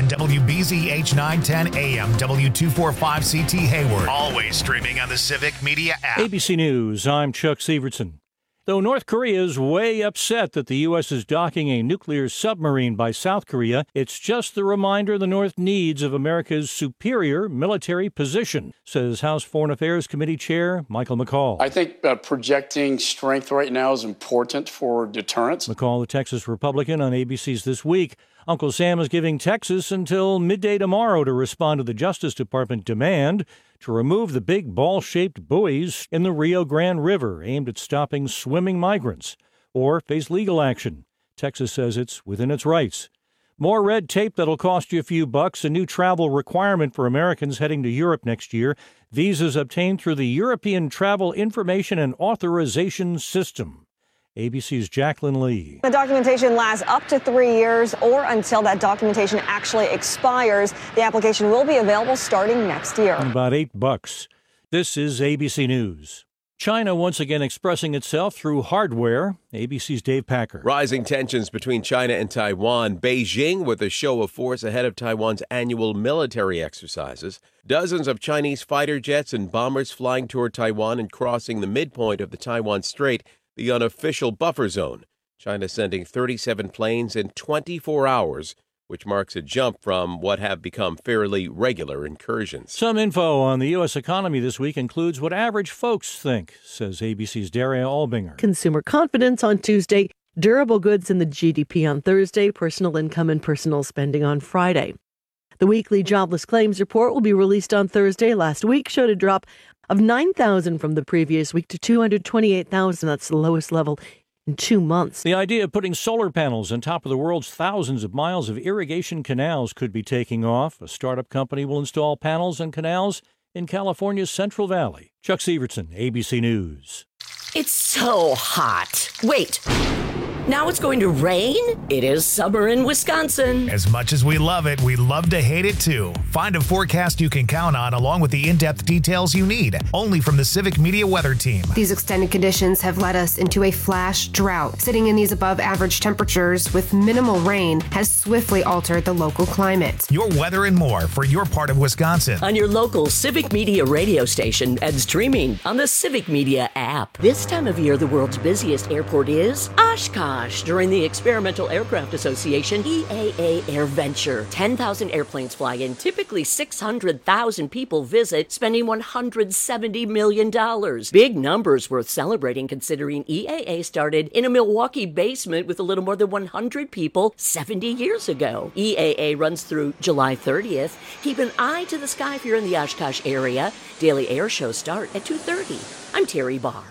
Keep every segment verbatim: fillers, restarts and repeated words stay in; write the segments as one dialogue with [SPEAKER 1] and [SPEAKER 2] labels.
[SPEAKER 1] W B Z H nine ten A M, W two forty-five C T Hayward. Always streaming on the Civic Media app.
[SPEAKER 2] A B C News, I'm Chuck Severson. Though North Korea is way upset that the U S is docking a nuclear submarine by South Korea, it's just the reminder the North needs of America's superior military position, says House Foreign Affairs Committee Chair Michael McCaul.
[SPEAKER 3] I think uh, projecting strength right now is important for deterrence.
[SPEAKER 2] McCaul, the Texas Republican, on A B C's This Week. Uncle Sam is giving Texas until midday tomorrow to respond to the Justice Department demand to remove the big ball-shaped buoys in the Rio Grande River aimed at stopping swimming migrants, or face legal action. Texas says it's within its rights. More red tape that'll cost you a few bucks, a new travel requirement for Americans heading to Europe next year. Visas obtained through the European Travel Information and Authorization System. A B C's Jacqueline Lee.
[SPEAKER 4] The documentation lasts up to three years or until that documentation actually expires. The application will be available starting next year.
[SPEAKER 2] About eight bucks. This is A B C News. China once again expressing itself through hardware. A B C's Dave Packer.
[SPEAKER 5] Rising tensions between China and Taiwan. Beijing with a show of force ahead of Taiwan's annual military exercises. Dozens of Chinese fighter jets and bombers flying toward Taiwan and crossing the midpoint of the Taiwan Strait, the unofficial buffer zone. China sending thirty-seven planes in twenty-four hours, which marks a jump from what have become fairly regular incursions.
[SPEAKER 2] Some info on the U S economy this week includes what average folks think, says A B C's Daria Albinger.
[SPEAKER 6] Consumer confidence on Tuesday, durable goods in the G D P on Thursday, personal income and personal spending on Friday. The weekly jobless claims report will be released on Thursday. Last week showed a drop of nine thousand from the previous week to two hundred twenty-eight thousand. That's the lowest level in two months.
[SPEAKER 2] The idea of putting solar panels on top of the world's thousands of miles of irrigation canals could be taking off. A startup company will install panels and canals in California's Central Valley. Chuck Severson, A B C News.
[SPEAKER 7] It's so hot. Wait. Now it's going to rain? It is summer in Wisconsin.
[SPEAKER 1] As much as we love it, we love to hate it too. Find a forecast you can count on along with the in-depth details you need. Only from the Civic Media Weather Team.
[SPEAKER 8] These extended conditions have led us into a flash drought. Sitting in these above average temperatures with minimal rain has swiftly altered the local climate.
[SPEAKER 1] Your weather and more for your part of Wisconsin.
[SPEAKER 7] On your local Civic Media radio station and streaming on the Civic Media app. This time of year, the world's busiest airport is Oshkosh. During the Experimental Aircraft Association E A A Air Venture. ten thousand airplanes fly in, typically six hundred thousand people visit, spending one hundred seventy million dollars. Big numbers worth celebrating considering E A A started in a Milwaukee basement with a little more than one hundred people seventy years ago. E A A runs through July thirtieth. Keep an eye to the sky if you're in the Oshkosh area. Daily air shows start at two thirty. I'm Terry Barr.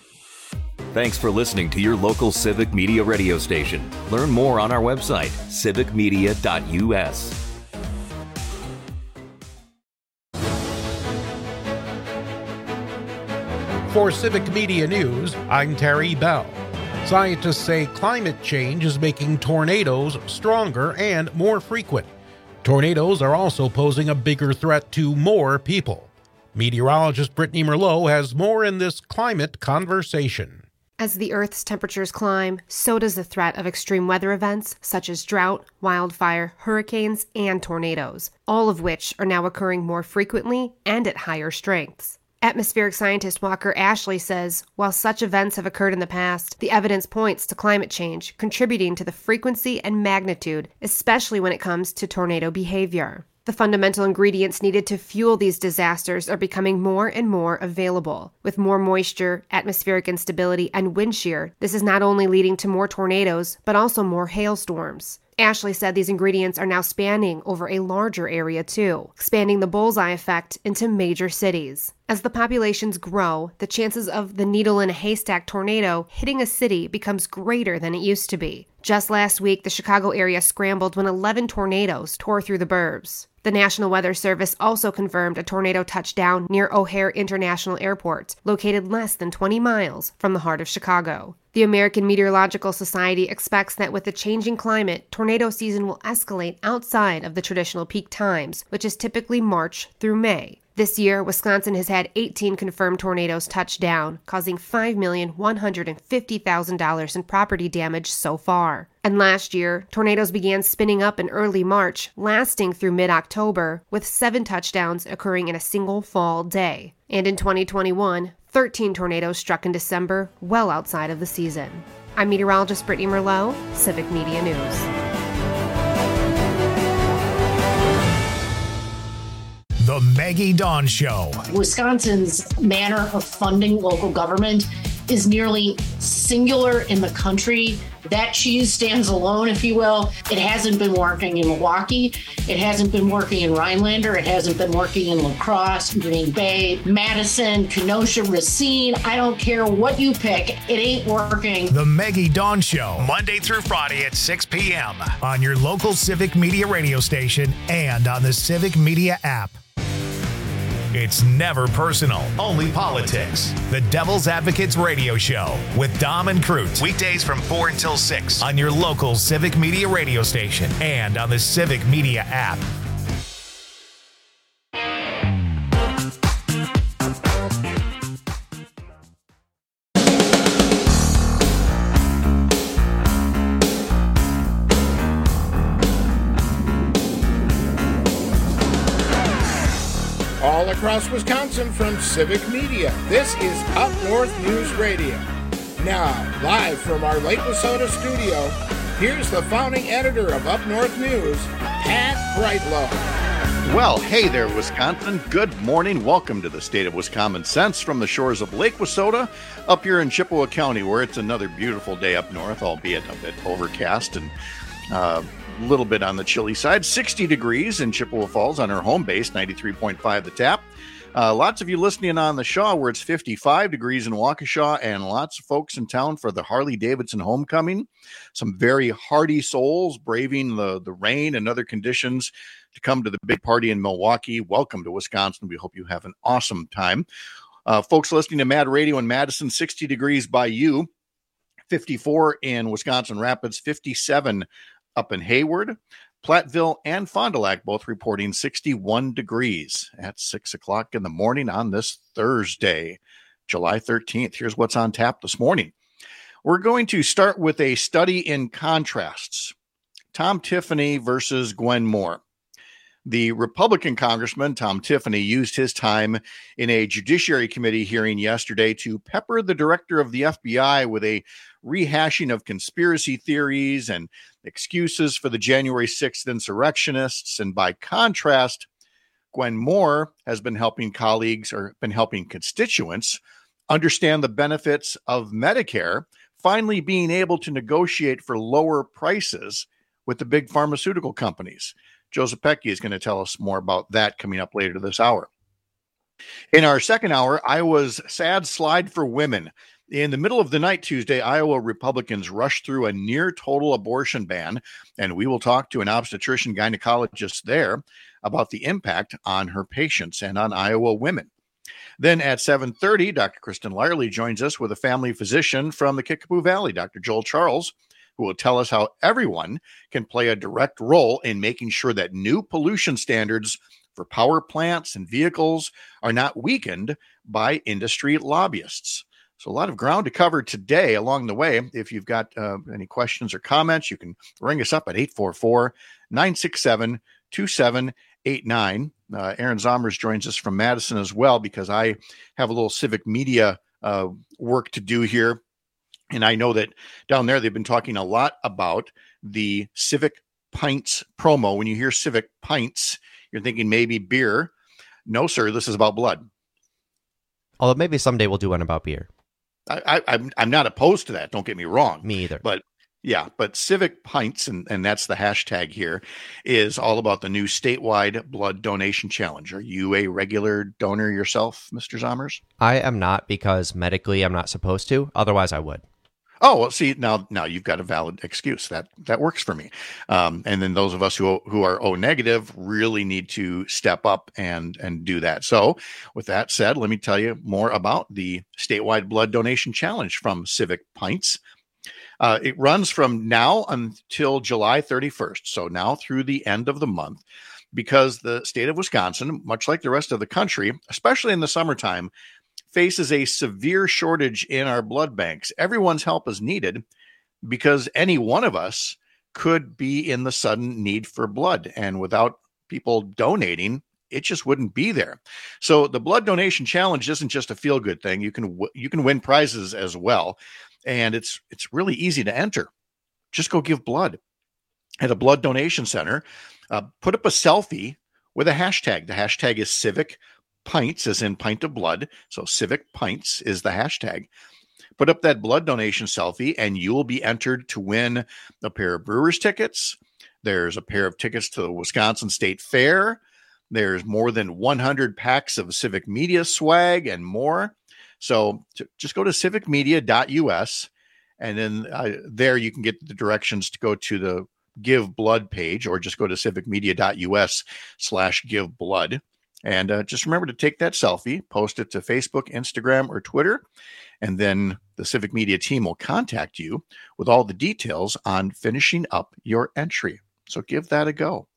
[SPEAKER 9] Thanks for listening to your local Civic Media radio station. Learn more on our website, civic media dot u s.
[SPEAKER 10] For Civic Media News, I'm Terry Bell. Scientists say climate change is making tornadoes stronger and more frequent. Tornadoes are also posing a bigger threat to more people. Meteorologist Brittany Merlot has more in this climate conversation.
[SPEAKER 8] As the Earth's temperatures climb, so does the threat of extreme weather events such as drought, wildfire, hurricanes, and tornadoes, all of which are now occurring more frequently and at higher strengths. Atmospheric scientist Walker Ashley says, while such events have occurred in the past, the evidence points to climate change contributing to the frequency and magnitude, especially when it comes to tornado behavior. The fundamental ingredients needed to fuel these disasters are becoming more and more available. With more moisture, atmospheric instability, and wind shear, this is not only leading to more tornadoes, but also more hailstorms. Ashley said these ingredients are now spanning over a larger area too, expanding the bullseye effect into major cities. As the populations grow, the chances of the needle in a haystack tornado hitting a city becomes greater than it used to be. Just last week, the Chicago area scrambled when eleven tornadoes tore through the burbs. The National Weather Service also confirmed a tornado touchdown near O'Hare International Airport, located less than twenty miles from the heart of Chicago. The American Meteorological Society expects that with the changing climate, tornado season will escalate outside of the traditional peak times, which is typically March through May. This year, Wisconsin has had eighteen confirmed tornadoes touch down, causing five million one hundred fifty thousand dollars in property damage so far. And last year, tornadoes began spinning up in early March, lasting through mid-October, with seven touchdowns occurring in a single fall day. And in twenty twenty-one, thirteen tornadoes struck in December, well outside of the season. I'm meteorologist Brittany Merlot, Civic Media News.
[SPEAKER 1] The Maggie Dawn Show.
[SPEAKER 11] Wisconsin's manner of funding local government is nearly singular in the country. That cheese stands alone, if you will. It hasn't been working in Milwaukee. It hasn't been working in Rhinelander. It hasn't been working in La Crosse, Green Bay, Madison, Kenosha, Racine. I don't care what you pick. It ain't working.
[SPEAKER 1] The Maggie Dawn Show, Monday through Friday at six p.m. on your local Civic Media radio station and on the Civic Media app. It's never personal, only politics. The Devil's Advocates Radio Show with Dom and Cruz. Weekdays from four until six on your local Civic Media radio station and on the Civic Media app.
[SPEAKER 12] All across Wisconsin from Civic Media, this is Up North News Radio. Now, live from our Lake Wissota studio, here's the founding editor of Up North News, Pat Brightlow.
[SPEAKER 13] Well, hey there, Wisconsin. Good morning. Welcome to the State of Wisconsin Sense from the shores of Lake Wissota up here in Chippewa County, where it's another beautiful day up north, albeit a bit overcast and uh, a little bit on the chilly side. sixty degrees in Chippewa Falls on our home base, ninety-three point five The Tap. Uh, lots of you listening on the Shaw, where it's fifty-five degrees in Waukesha, and lots of folks in town for the Harley-Davidson homecoming. Some very hardy souls braving the, the rain and other conditions to come to the big party in Milwaukee. Welcome to Wisconsin. We hope you have an awesome time. Uh, folks listening to Mad Radio in Madison, sixty degrees by you, fifty-four in Wisconsin Rapids, fifty-seven up in Hayward. Platteville and Fond du Lac both reporting sixty-one degrees at six o'clock in the morning on this Thursday, July thirteenth. Here's what's on tap this morning. We're going to start with a study in contrasts. Tom Tiffany versus Gwen Moore. The Republican Congressman, Tom Tiffany, used his time in a Judiciary Committee hearing yesterday to pepper the director of the F B I with a rehashing of conspiracy theories and excuses for the January sixth insurrectionists. And by contrast, Gwen Moore has been helping colleagues or been helping constituents understand the benefits of Medicare, finally being able to negotiate for lower prices with the big pharmaceutical companies. Joseph Pecky is going to tell us more about that coming up later this hour. In our second hour, Iowa's sad slide for women. In the middle of the night Tuesday, Iowa Republicans rushed through a near-total abortion ban, and we will talk to an obstetrician gynecologist there about the impact on her patients and on Iowa women. Then at seven thirty, Doctor Kristen Lyerly joins us with a family physician from the Kickapoo Valley, Doctor Joel Charles, who will tell us how everyone can play a direct role in making sure that new pollution standards for power plants and vehicles are not weakened by industry lobbyists. So a lot of ground to cover today along the way. If you've got uh, any questions or comments, you can ring us up at eight four four, nine six seven, two seven eight nine. Uh, Aaron Zomers joins us from Madison as well, because I have a little civic media uh, work to do here. And I know that down there, they've been talking a lot about the Civic Pints promo. When you hear Civic Pints, you're thinking maybe beer. No, sir, this is about blood.
[SPEAKER 14] Although maybe someday we'll do one about beer.
[SPEAKER 13] I, I, I'm I'm not opposed to that. Don't get me wrong.
[SPEAKER 14] Me either.
[SPEAKER 13] But yeah, but Civic Pints, and, and that's the hashtag here, is all about the new statewide blood donation challenge. Are you a regular donor yourself, Mister Zomers?
[SPEAKER 14] I am not, because medically I'm not supposed to. Otherwise, I would.
[SPEAKER 13] Oh, well, see, now now you've got a valid excuse. That that works for me. Um, and then those of us who who are O negative really need to step up and and do that. So with that said, let me tell you more about the statewide blood donation challenge from Civic Pints. Uh, it runs from now until July thirty-first, so now through the end of the month, because the state of Wisconsin, much like the rest of the country, especially in the summertime, faces a severe shortage in our blood banks. Everyone's help is needed because any one of us could be in the sudden need for blood. And without people donating, it just wouldn't be there. So the blood donation challenge isn't just a feel-good thing. You can you can win prizes as well. And it's it's really easy to enter. Just go give blood at a blood donation center. Uh, put up a selfie with a hashtag. The hashtag is Civic Pints, as in pint of blood. So Civic Pints is the hashtag. Put up that blood donation selfie and you will be entered to win a pair of Brewers tickets. There's a pair of tickets to the Wisconsin State Fair. There's more than one hundred packs of Civic Media swag and more. So to, just go to civic media dot u s and then uh, there you can get the directions to go to the Give Blood page, or just go to civic media dot u s slash give blood. And uh, just remember to take that selfie, post it to Facebook, Instagram, or Twitter. And then the Civic Media team will contact you with all the details on finishing up your entry. So give that a go.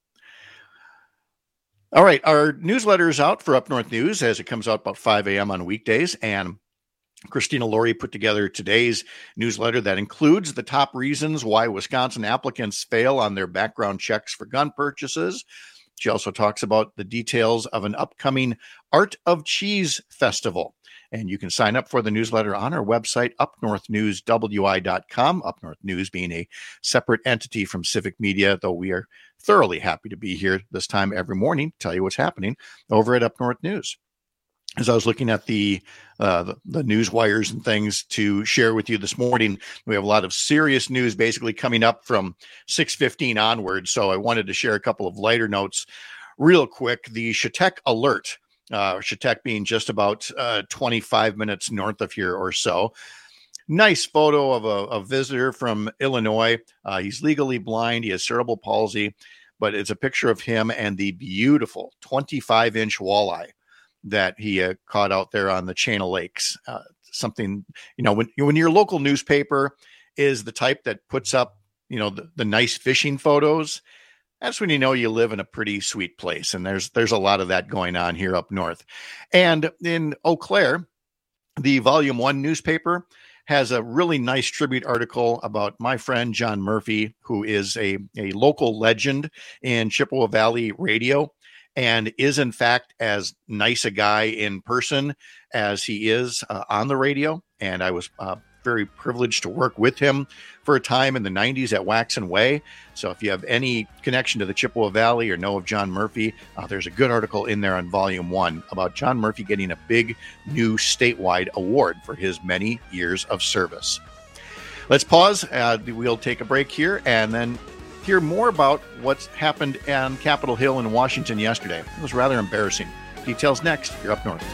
[SPEAKER 13] All right. Our newsletter is out for Up North News as it comes out about five a.m. on weekdays. And Christina Laurie put together today's newsletter that includes the top reasons why Wisconsin applicants fail on their background checks for gun purchases. She also talks about the details of an upcoming Art of Cheese festival. And you can sign up for the newsletter on our website, up north news w i dot com. Up North News being a separate entity from Civic Media, though we are thoroughly happy to be here this time every morning to tell you what's happening over at Up North News. As I was looking at the, uh, the the news wires and things to share with you this morning, we have a lot of serious news basically coming up from six fifteen onwards. So I wanted to share a couple of lighter notes real quick. The Chautauqua Alert, uh, Chautauqua being just about uh, twenty-five minutes north of here or so. Nice photo of a, a visitor from Illinois. Uh, he's legally blind. He has cerebral palsy, but it's a picture of him and the beautiful twenty-five inch walleye that he uh, caught out there on the chain of lakes. Uh, something, you know, when, when your local newspaper is the type that puts up, you know, the, the nice fishing photos, that's when you know you live in a pretty sweet place. And there's, there's a lot of that going on here up north. And in Eau Claire, the Volume One newspaper has a really nice tribute article about my friend John Murphy, who is a, a local legend in Chippewa Valley radio, and is in fact as nice a guy in person as he is uh, on the radio. And I was uh, very privileged to work with him for a time in the nineties at Waxen Way. So if you have any connection to the Chippewa Valley or know of John Murphy, uh, there's a good article in there on Volume One about John Murphy getting a big new statewide award for his many years of service. Let's pause. Uh, we'll take a break here and then hear more about what's happened on Capitol Hill in Washington yesterday. It was rather embarrassing. Details next. You're Up North.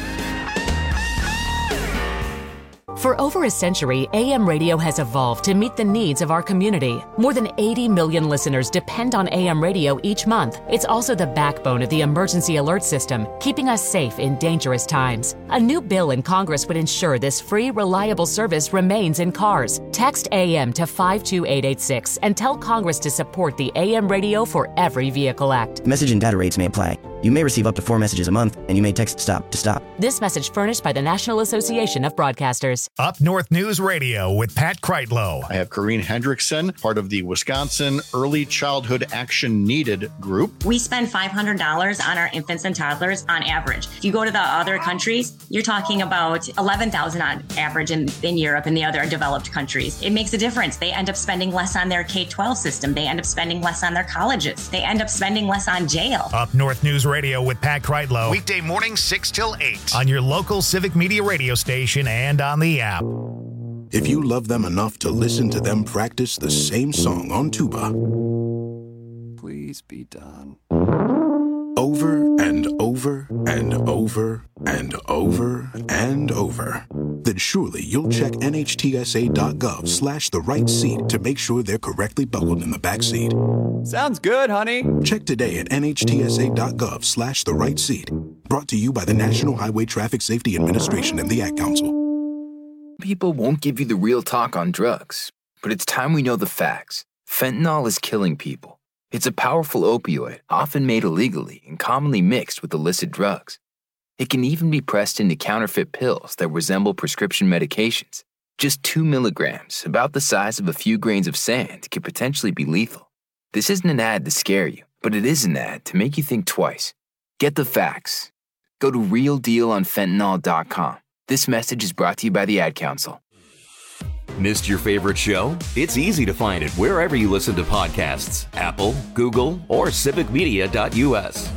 [SPEAKER 15] For over a century, A M radio has evolved to meet the needs of our community. More than eighty million listeners depend on A M radio each month. It's also the backbone of the emergency alert system, keeping us safe in dangerous times. A new bill in Congress would ensure this free, reliable service remains in cars. Text A M to five two eight eight six and tell Congress to support the A M Radio for Every Vehicle Act.
[SPEAKER 16] Message and data rates may apply. You may receive up to four messages a month, and you may text STOP to stop.
[SPEAKER 15] This message furnished by the National Association of Broadcasters.
[SPEAKER 1] Up North News Radio with Pat Kreitlow.
[SPEAKER 13] I have Corrine Hendrickson, part of the Wisconsin Early Childhood Action Needed group.
[SPEAKER 17] We spend five hundred dollars on our infants and toddlers on average. If you go to the other countries, you're talking about eleven thousand dollars on average in, in Europe and the other developed countries. It makes a difference. They end up spending less on their K twelve system. They end up spending less on their colleges. They end up spending less on jail.
[SPEAKER 1] Up North News Radio with Pat Kreitlow. Weekday mornings six till eight on your local Civic Media radio station and on the app.
[SPEAKER 18] If you love them enough to listen to them practice the same song on tuba,
[SPEAKER 19] please be done.
[SPEAKER 18] Over and over and over and over and over, then surely you'll check N H T S A dot gov slash the right seat to make sure they're correctly buckled in the back seat.
[SPEAKER 19] Sounds good, honey.
[SPEAKER 18] Check today at N H T S A dot gov slash the right seat. Brought to you by the National Highway Traffic Safety Administration and the Ad Council.
[SPEAKER 20] People won't give you the real talk on drugs. but it's time we know the facts. Fentanyl is killing people. It's a powerful opioid, often made illegally and commonly mixed with illicit drugs. It can even be pressed into counterfeit pills that resemble prescription medications. Just two milligrams, about the size of a few grains of sand, could potentially be lethal. This isn't an ad to scare you, but it is an ad to make you think twice. Get the facts. Go to real deal on fentanyl dot com. This message is brought to you by the Ad Council.
[SPEAKER 9] Missed your favorite show? It's easy to find it wherever you listen to podcasts. Apple, Google, or civic media dot U S.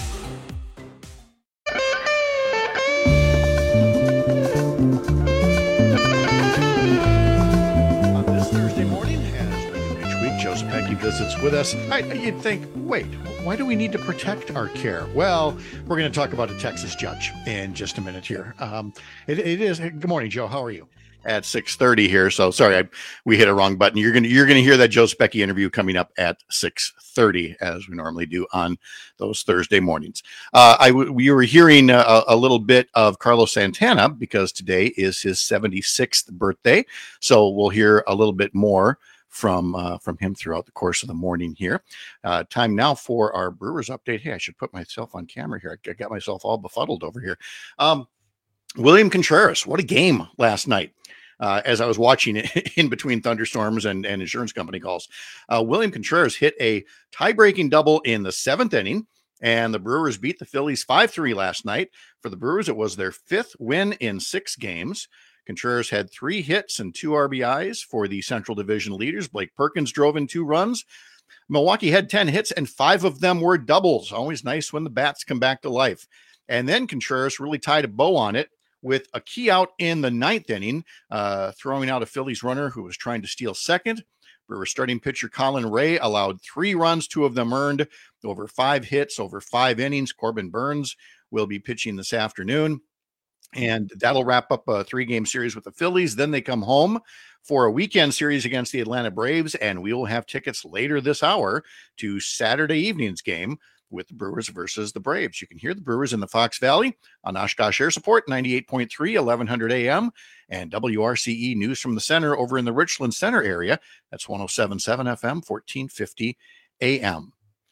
[SPEAKER 13] On this Thursday morning, as we do each week, Joe Zepecki visits with us. I, you'd think, wait, why do we need to protect our care? Well, we're going to talk about a Texas judge in just a minute here. Um, it, it is. Good morning, Joe. How are you? At six thirty here. So sorry, I, we hit a wrong button. You're going to, you're going to hear that Joe Zepecki interview coming up at six thirty, as we normally do on those Thursday mornings. Uh, I, we were hearing a, a little bit of Carlos Santana because today is his seventy-sixth birthday. So we'll hear a little bit more from, uh, from him throughout the course of the morning here. Uh, time now for our Brewers update. Hey, I should put myself on camera here. I got myself all befuddled over here. Um, William Contreras, what a game last night. Uh, as I was watching it in between thunderstorms and, and insurance company calls, uh, William Contreras hit a tie-breaking double in the seventh inning, and the Brewers beat the Phillies five three last night. For the Brewers, it was their fifth win in six games. Contreras had three hits and two R B Is for the Central Division leaders. Blake Perkins drove in two runs. Milwaukee had ten hits, and five of them were doubles. Always nice when the bats come back to life. And then Contreras really tied a bow on it with a key out in the ninth inning, uh, throwing out a Phillies runner who was trying to steal second. Brewers starting pitcher Colin Ray allowed three runs, two of them earned, over five hits, over five innings. Corbin Burns will be pitching this afternoon, and that'll wrap up a three-game series with the Phillies. Then they come home for a weekend series against the Atlanta Braves, and we will have tickets later this hour to Saturday evening's game with the Brewers versus the Braves. You can hear the Brewers in the Fox Valley on Oshkosh Air Support, ninety-eight point three, eleven hundred A M, and W R C E News from the Center over in the Richland Center area. That's one oh seven point seven F M, fourteen fifty A M.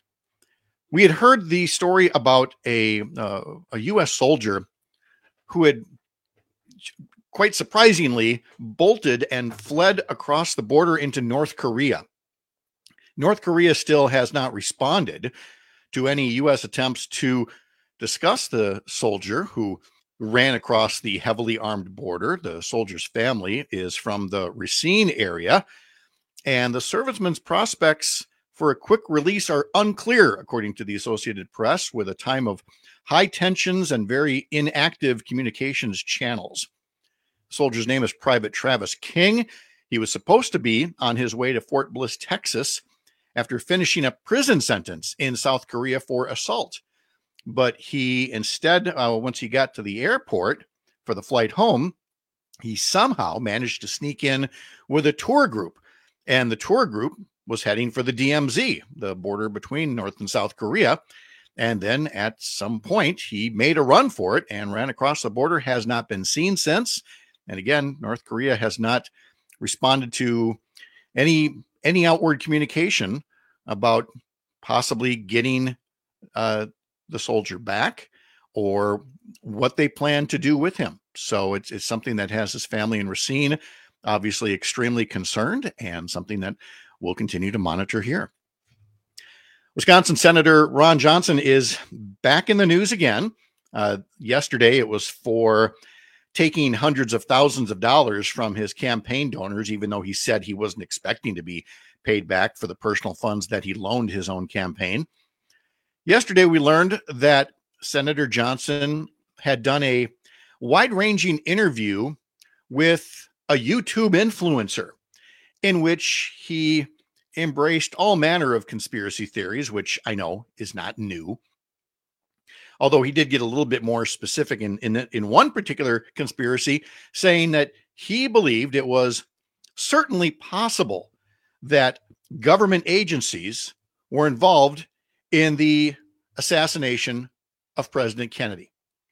[SPEAKER 13] We had heard the story about a, uh, a U S soldier who had, quite surprisingly, bolted and fled across the border into North Korea. North Korea still has not responded to any U S attempts to discuss the soldier who ran across the heavily armed border. The soldier's family is from the Racine area, and the serviceman's prospects for a quick release are unclear, according to the Associated Press, with a time of high tensions and very inactive communications channels. The soldier's name is Private Travis King. He was supposed to be on his way to Fort Bliss, Texas, after finishing a prison sentence in South Korea for assault. But he instead, uh, once he got to the airport for the flight home, he somehow managed to sneak in with a tour group. And the tour group was heading for the D M Z, the border between North and South Korea. And then at some point, he made a run for it and ran across the border, has not been seen since. And again, North Korea has not responded to any any outward communication about possibly getting uh, the soldier back or what they plan to do with him. So it's, it's something that has his family in Racine obviously extremely concerned, and something that we'll continue to monitor here. Wisconsin Senator Ron Johnson is back in the news again. Uh, yesterday, it was for taking hundreds of thousands of dollars from his campaign donors, even though he said he wasn't expecting to be paid back for the personal funds that he loaned his own campaign. Yesterday, we learned that Senator Johnson had done a wide-ranging interview with a YouTube influencer in which he embraced all manner of conspiracy theories, which I know is not new. Although he did get a little bit more specific in, in, in one particular conspiracy, saying that he believed it was certainly possible that government agencies were involved in the assassination of President Kennedy.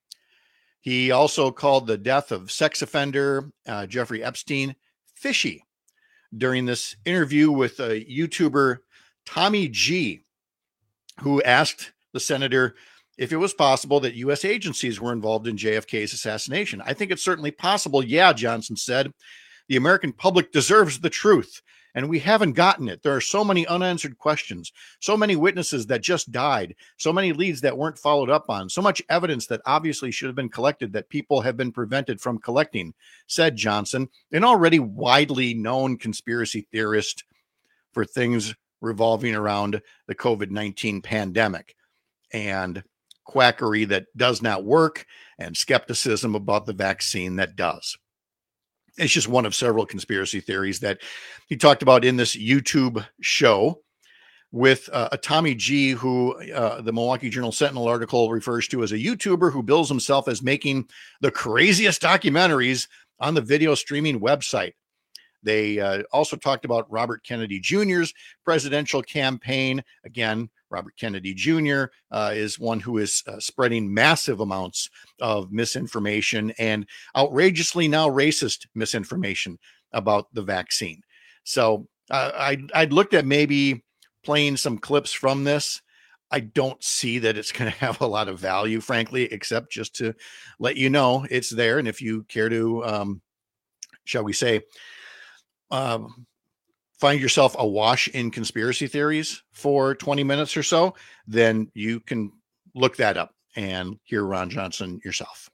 [SPEAKER 13] He also called the death of sex offender uh, Jeffrey Epstein fishy. during this interview with a YouTuber, Tommy G, who asked the senator if it was possible that U S agencies were involved in J F K's assassination. I think it's certainly possible. Yeah, Johnson said. The American public deserves the truth, and we haven't gotten it. There are so many unanswered questions, so many witnesses that just died, so many leads that weren't followed up on, so much evidence that obviously should have been collected that people have been prevented from collecting, said Johnson, an already widely known conspiracy theorist for things revolving around the COVID nineteen pandemic and quackery that does not work and skepticism about the vaccine that does. It's just one of several conspiracy theories that he talked about in this YouTube show with uh, a Tommy G, who uh, the Milwaukee Journal Sentinel article refers to as a YouTuber who bills himself as making the craziest documentaries on the video streaming website. They uh, also talked about Robert Kennedy Junior's presidential campaign. Again, Robert Kennedy Junior Uh, is one who is uh, spreading massive amounts of misinformation and outrageously now racist misinformation about the vaccine. So uh, I, I'd looked at maybe playing some clips from this. I don't see that it's going to have a lot of value, frankly, except just to let you know it's there. And if you care to, um, shall we say, um, find yourself awash in conspiracy theories for twenty minutes or so, then you can look that up and hear Ron Johnson yourself.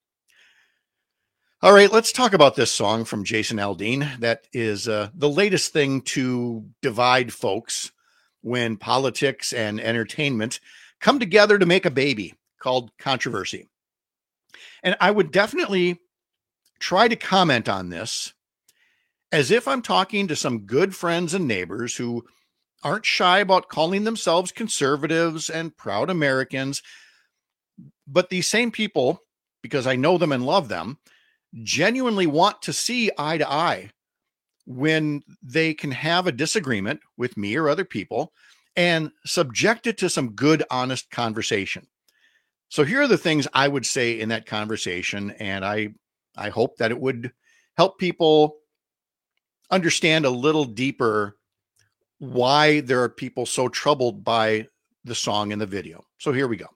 [SPEAKER 13] All right, let's talk about this song from Jason Aldean. That is uh, the latest thing to divide folks when politics and entertainment come together to make a baby, called controversy. And I would definitely try to comment on this as if I'm talking to some good friends and neighbors who aren't shy about calling themselves conservatives and proud Americans. But these same people, because I know them and love them, genuinely want to see eye to eye when they can have a disagreement with me or other people and subject it to some good, honest conversation. So here are the things I would say in that conversation, and I, I hope that it would help people understand a little deeper why there are people so troubled by the song and the video. So here we go.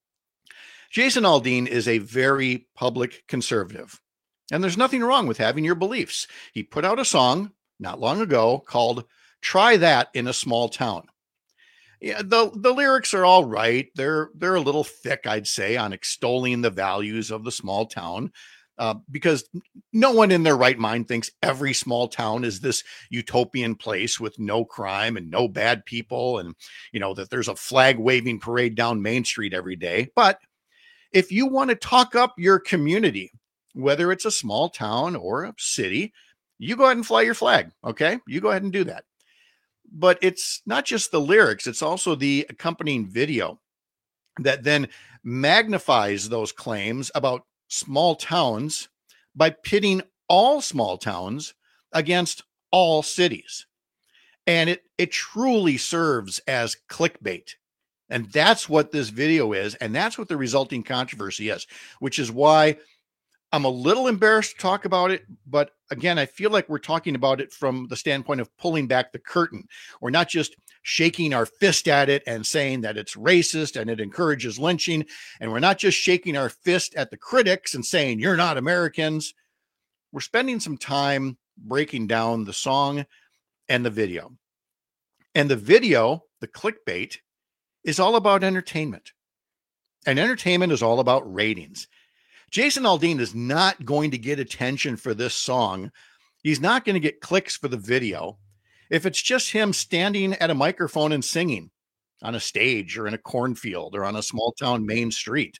[SPEAKER 13] Jason Aldean is a very public conservative, and there's nothing wrong with having your beliefs. He put out a song not long ago called Try That in a Small Town. Yeah, the, the lyrics are all right. They're, they're a little thick, I'd say, on extolling the values of the small town. Uh, because no one in their right mind thinks every small town is this utopian place with no crime and no bad people, and you know that there's a flag waving parade down Main Street every day. But if you want to talk up your community, whether it's a small town or a city, you go ahead and fly your flag. Okay, you go ahead and do that. But it's not just the lyrics; it's also the accompanying video that then magnifies those claims about small towns by pitting all small towns against all cities. And it, it truly serves as clickbait. And that's what this video is. And that's what the resulting controversy is, which is why I'm a little embarrassed to talk about it. But again, I feel like we're talking about it from the standpoint of pulling back the curtain. We're not just shaking our fist at it and saying that it's racist and it encourages lynching. And we're not just shaking our fist at the critics and saying, you're not Americans. We're spending some time breaking down the song and the video. And the video, the clickbait, is all about entertainment. And entertainment is all about ratings. Jason Aldean is not going to get attention for this song. He's not going to get clicks for the video if it's just him standing at a microphone and singing on a stage or in a cornfield or on a small town main street.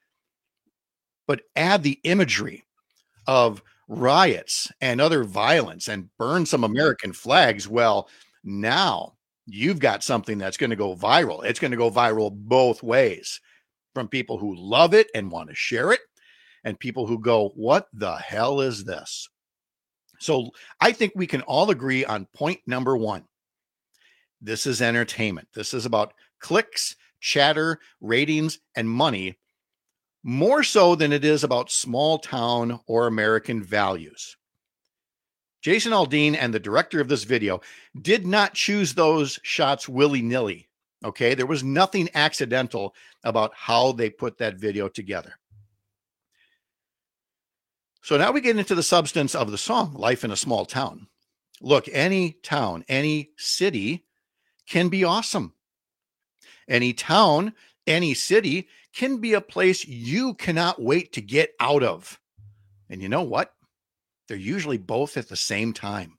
[SPEAKER 13] But add the imagery of riots and other violence and burn some American flags. Well, now you've got something that's going to go viral. It's going to go viral both ways, from people who love it and want to share it, and people who go, what the hell is this? So I think we can all agree on point number one. This is entertainment. This is about clicks, chatter, ratings, and money, more so than it is about small town or American values. Jason Aldean and the director of this video did not choose those shots willy-nilly, okay? There was nothing accidental about how they put that video together. So now we get into the substance of the song, Life in a Small Town. Look, any town, any city can be awesome. Any town, any city can be a place you cannot wait to get out of. And you know what? They're usually both at the same time.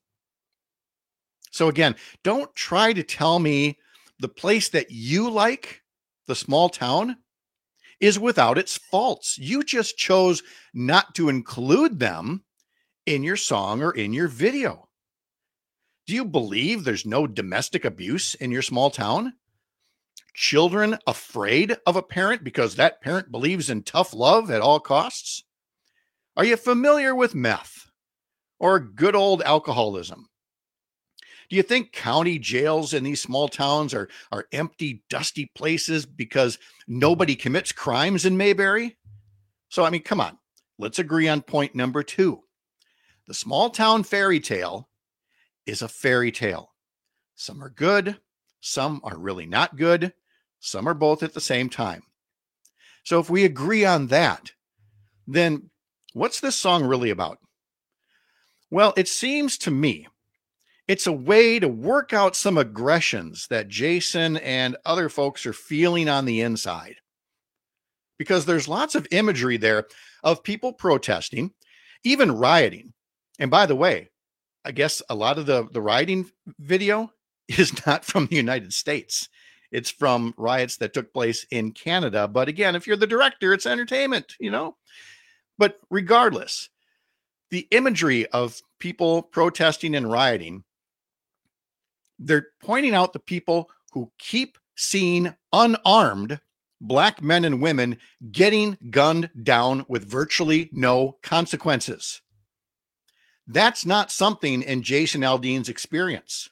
[SPEAKER 13] So again, don't try to tell me the place that you like, the small town, is without its faults. You just chose not to include them in your song or in your video. Do you believe there's no domestic abuse in your small town? Children afraid of a parent because that parent believes in tough love at all costs? Are you familiar with meth or good old alcoholism? Do you think county jails in these small towns are, are empty, dusty places because nobody commits crimes in Mayberry? So, I mean, come on. Let's agree on point number two. The small town fairy tale is a fairy tale. Some are good. Some are really not good. Some are both at the same time. So if we agree on that, then what's this song really about? Well, it seems to me it's a way to work out some aggressions that Jason and other folks are feeling on the inside. Because there's lots of imagery there of people protesting, even rioting. And by the way, I guess a lot of the, the rioting video is not from the United States. It's from riots that took place in Canada. But again, if you're the director, it's entertainment, you know? But regardless, the imagery of people protesting and rioting, they're pointing out the people who keep seeing unarmed Black men and women getting gunned down with virtually no consequences. That's not something in Jason Aldean's experience.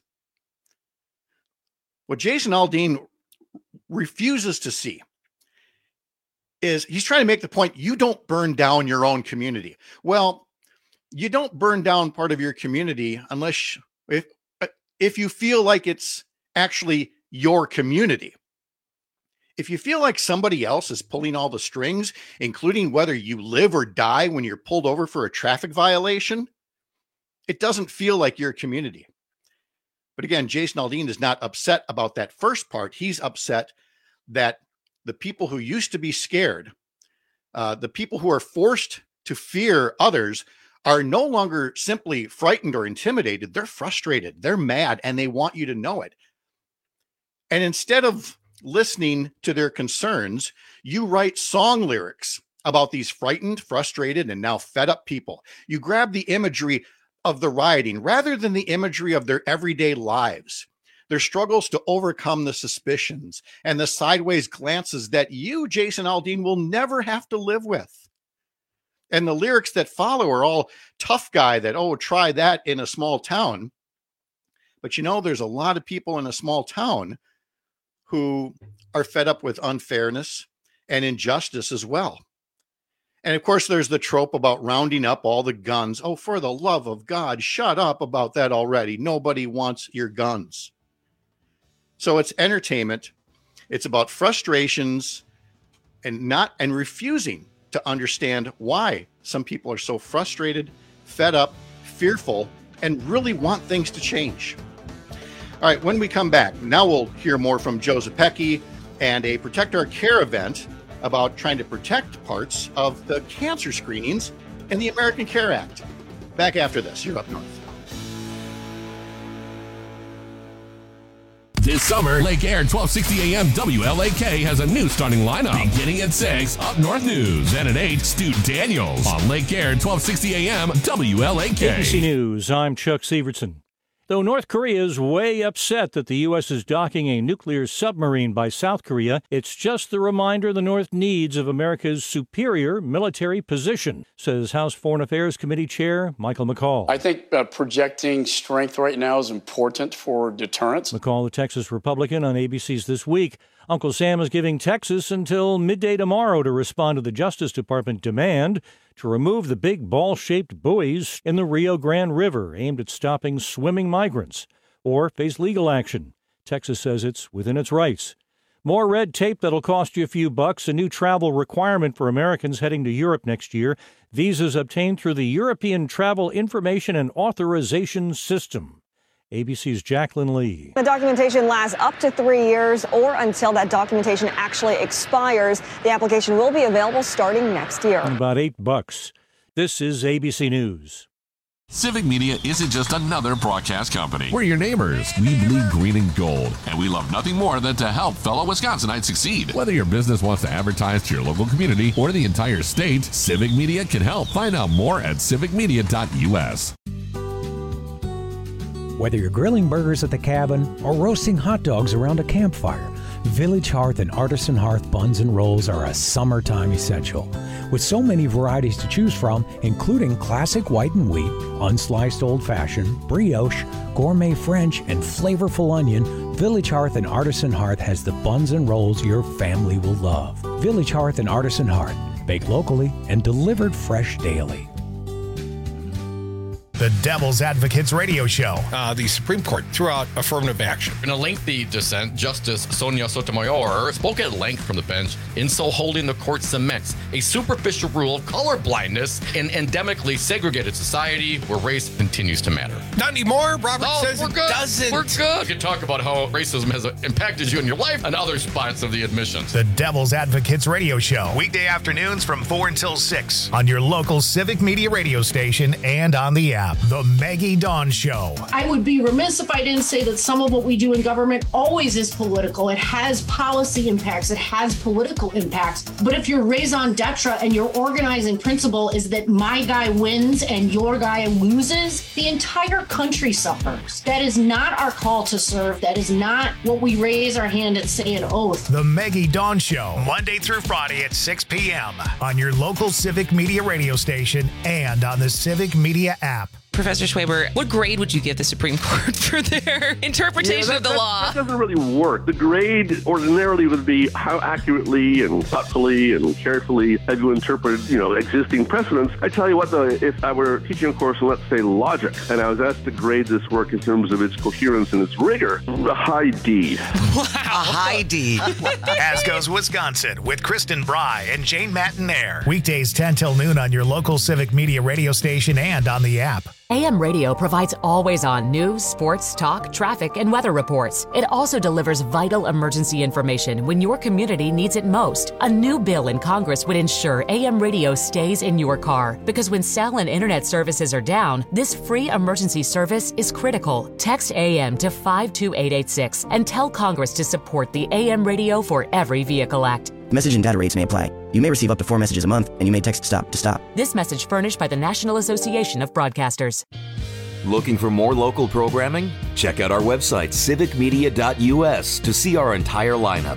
[SPEAKER 13] What Jason Aldean refuses to see is he's trying to make the point, you don't burn down your own community. Well, you don't burn down part of your community unless if, if you feel like it's actually your community. If you feel like somebody else is pulling all the strings, including whether you live or die when you're pulled over for a traffic violation, it doesn't feel like your community. But again, Jason Aldean is not upset about that first part. He's upset that the people who used to be scared, uh, the people who are forced to fear others, are no longer simply frightened or intimidated. They're frustrated. They're mad, and they want you to know it. And instead of listening to their concerns, you write song lyrics about these frightened, frustrated, and now fed up people. You grab the imagery of the rioting rather than the imagery of their everyday lives, their struggles to overcome the suspicions and the sideways glances that you, Jason Aldean, will never have to live with. And the lyrics that follow are all tough guy that, oh, try that in a small town. But you know, there's a lot of people in a small town who are fed up with unfairness and injustice as well. And of course, there's the trope about rounding up all the guns. Oh, for the love of God, shut up about that already. Nobody wants your guns. So it's entertainment. It's about frustrations and not and refusing to understand why some people are so frustrated, fed up, fearful, and really want things to change. All right, when we come back, now we'll hear more from Joe Zepecki and a Protect Our Care event about trying to protect parts of the cancer screenings in the American Care Act. Back after this, you're Up North.
[SPEAKER 21] This summer, Lake Air twelve sixty A M W L A K has a new starting lineup. Beginning at six, Up North News. And at eight, Stu Daniels on Lake Air twelve sixty A M W L A K.
[SPEAKER 2] A B C News, I'm Chuck Severson. Though North Korea is way upset that the U S is docking a nuclear submarine by South Korea, it's just the reminder the North needs of America's superior military position, says House Foreign Affairs Committee Chair Michael McCall.
[SPEAKER 3] I think uh, projecting strength right now is important for deterrence.
[SPEAKER 2] McCall, the Texas Republican, on A B C's This Week. Uncle Sam is giving Texas until midday tomorrow to respond to the Justice Department demand to remove the big ball-shaped buoys in the Rio Grande River aimed at stopping swimming migrants, or face legal action. Texas says it's within its rights. More red tape that'll cost you a few bucks, a new travel requirement for Americans heading to Europe next year. Visas obtained through the European Travel Information and Authorization System. A B C's Jacqueline Lee.
[SPEAKER 4] The documentation lasts up to three years or until that documentation actually expires. The application will be available starting next year.
[SPEAKER 2] About eight bucks. This is A B C News.
[SPEAKER 21] Civic Media isn't just another broadcast company. We're your neighbors. We bleed green and gold, and we love nothing more than to help fellow Wisconsinites succeed. Whether your business wants to advertise to your local community or the entire state, Civic Media can help. Find out more at civic media dot U S.
[SPEAKER 22] Whether you're grilling burgers at the cabin or roasting hot dogs around a campfire, Village Hearth and Artisan Hearth buns and rolls are a summertime essential. With so many varieties to choose from, including classic white and wheat, unsliced old-fashioned, brioche, gourmet French, and flavorful onion, Village Hearth and Artisan Hearth has the buns and rolls your family will love. Village Hearth and Artisan Hearth, baked locally and delivered fresh daily.
[SPEAKER 1] The Devil's Advocates Radio Show.
[SPEAKER 23] Uh, the Supreme Court threw out affirmative action.
[SPEAKER 24] In a lengthy dissent, Justice Sonia Sotomayor spoke at length from the bench, in so holding the court cements a superficial rule of color blindness in endemically segregated society where race continues to matter.
[SPEAKER 23] Not anymore. Robert
[SPEAKER 24] no,
[SPEAKER 23] says
[SPEAKER 24] we're
[SPEAKER 23] it
[SPEAKER 24] good.
[SPEAKER 23] doesn't.
[SPEAKER 24] We're good. We can talk about how racism has impacted you in your life and other spots of the admissions.
[SPEAKER 1] The Devil's Advocates Radio Show. Weekday afternoons from four until six on your local Civic Media radio station and on the app. The Maggie Dawn Show.
[SPEAKER 11] I would be remiss if I didn't say that some of what we do in government always is political. It has policy impacts. It has political impacts. But if your raison d'etre and your organizing principle is that my guy wins and your guy loses, the entire country suffers. That is not our call to serve. That is not what we raise our hand and say an oath.
[SPEAKER 1] The Maggie Dawn Show, Monday through Friday at six p.m. on your local Civic Media radio station and on the Civic Media app.
[SPEAKER 25] Professor Schwaber, what grade would you give the Supreme Court for their interpretation
[SPEAKER 26] yeah, that,
[SPEAKER 25] of the
[SPEAKER 26] that,
[SPEAKER 25] law?
[SPEAKER 26] That doesn't really work. The grade ordinarily would be how accurately and thoughtfully and carefully have you interpreted, you know, existing precedents. I tell you what, though, if I were teaching a course on, let's say, logic, and I was asked to grade this work in terms of its coherence and its rigor, a high D.
[SPEAKER 25] Wow.
[SPEAKER 27] A high D.
[SPEAKER 1] As goes Wisconsin with Kristen Bry and Jane Mattinaire. Weekdays ten till noon on your local Civic Media radio station and on the app.
[SPEAKER 15] A M Radio provides always-on news, sports, talk, traffic, and weather reports. It also delivers vital emergency information when your community needs it most. A new bill in Congress would ensure A M Radio stays in your car, because when cell and internet services are down, this free emergency service is critical. Text A M to five two eight eight six and tell Congress to support the A M Radio for Every Vehicle Act.
[SPEAKER 16] Message and data rates may apply. You may receive up to four messages a month, and you may text STOP to stop.
[SPEAKER 15] This message furnished by the National Association of Broadcasters.
[SPEAKER 9] Looking for more local programming? Check out our website, civic media dot U S, to see our entire lineup.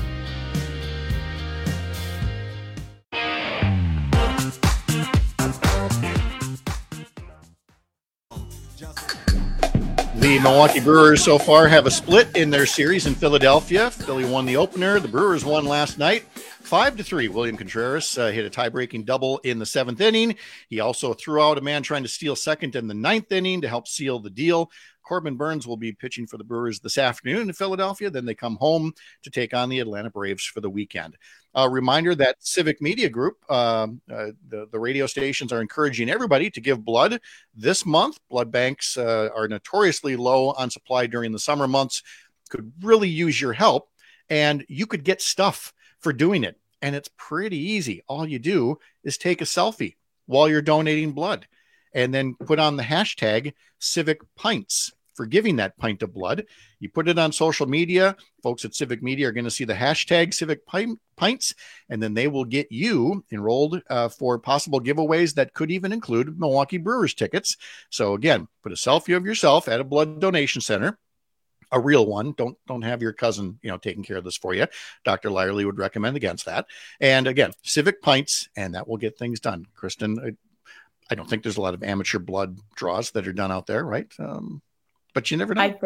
[SPEAKER 13] The Milwaukee Brewers so far have a split in their series in Philadelphia. Philly won the opener. The Brewers won last night. Five to three. William Contreras uh, hit a tie-breaking double in the seventh inning. He also threw out a man trying to steal second in the ninth inning to help seal the deal. Corbin Burns will be pitching for the Brewers this afternoon in Philadelphia. Then they come home to take on the Atlanta Braves for the weekend. A reminder that Civic Media Group, uh, uh, the, the radio stations are encouraging everybody to give blood this month. Blood banks uh, are notoriously low on supply during the summer months. Could really use your help, and you could get stuff for doing it. And it's pretty easy. All you do is take a selfie while you're donating blood and then put on the hashtag Civic Pints for giving that pint of blood. You put it on social media. Folks at Civic Media are going to see the hashtag Civic Pints, and then they will get you enrolled uh, for possible giveaways that could even include Milwaukee Brewers tickets. So again, put a selfie of yourself at a blood donation center. A real one. Don't don't have your cousin, you know, taking care of this for you. Doctor Lyerly would recommend against that. And again, Civic Pints, and that will get things done. Kristen, I, I don't think there's a lot of amateur blood draws that are done out there, right? Um, but you never know.
[SPEAKER 28] I think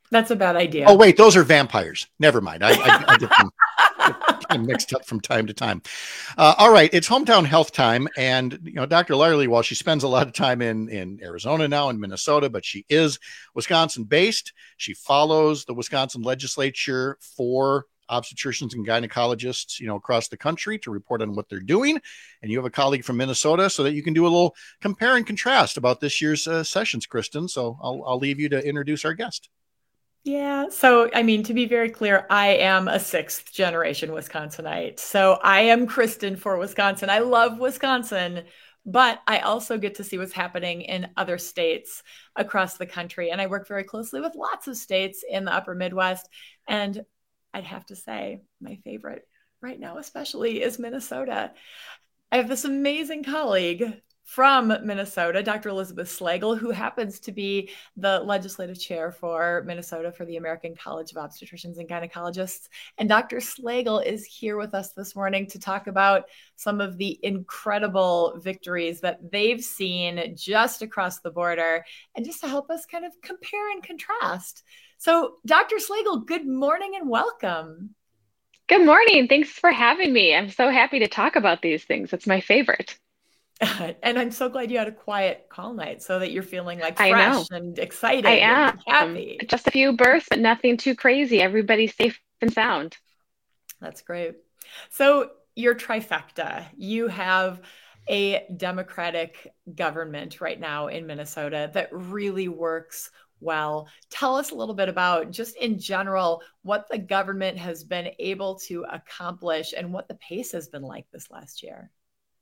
[SPEAKER 5] That's a bad idea.
[SPEAKER 13] Oh, wait, those are vampires. Never mind. I, I, I get them I'm mixed up from time to time. Uh, all right, it's hometown health time, and you know, Doctor Lyerly, while she spends a lot of time in in Arizona now and Minnesota, but she is Wisconsin-based. She follows the Wisconsin legislature for obstetricians and gynecologists, you know, across the country to report on what they're doing. And you have a colleague from Minnesota, so that you can do a little compare and contrast about this year's uh, sessions, Kristen. So I'll I'll leave you to introduce our guest.
[SPEAKER 5] Yeah. So, I mean, to be very clear, I am a sixth generation Wisconsinite. So I am Kristen for Wisconsin. I love Wisconsin, but I also get to see what's happening in other states across the country. And I work very closely with lots of states in the upper Midwest. And I'd have to say my favorite right now, especially, is Minnesota. I have this amazing colleague from Minnesota, Doctor Elizabeth Slagle, who happens to be the legislative chair for Minnesota for the American College of Obstetricians and Gynecologists. And Doctor Slagle is here with us this morning to talk about some of the incredible victories that they've seen just across the border, and just to help us kind of compare and contrast. So, Doctor Slagle, good morning and welcome.
[SPEAKER 6] Good morning. Thanks for having me. I'm so happy to talk about these things. It's my favorite.
[SPEAKER 5] And I'm so glad you had a quiet call night so that you're feeling like
[SPEAKER 6] I
[SPEAKER 5] fresh
[SPEAKER 6] know.
[SPEAKER 5] and excited
[SPEAKER 6] I
[SPEAKER 5] and
[SPEAKER 6] am.
[SPEAKER 5] happy.
[SPEAKER 6] Just a few births, but nothing too crazy. Everybody's safe and sound.
[SPEAKER 5] That's great. So your trifecta, you have a Democratic government right now in Minnesota that really works well. Tell us a little bit about, just in general, what the government has been able to accomplish and what the pace has been like this last year.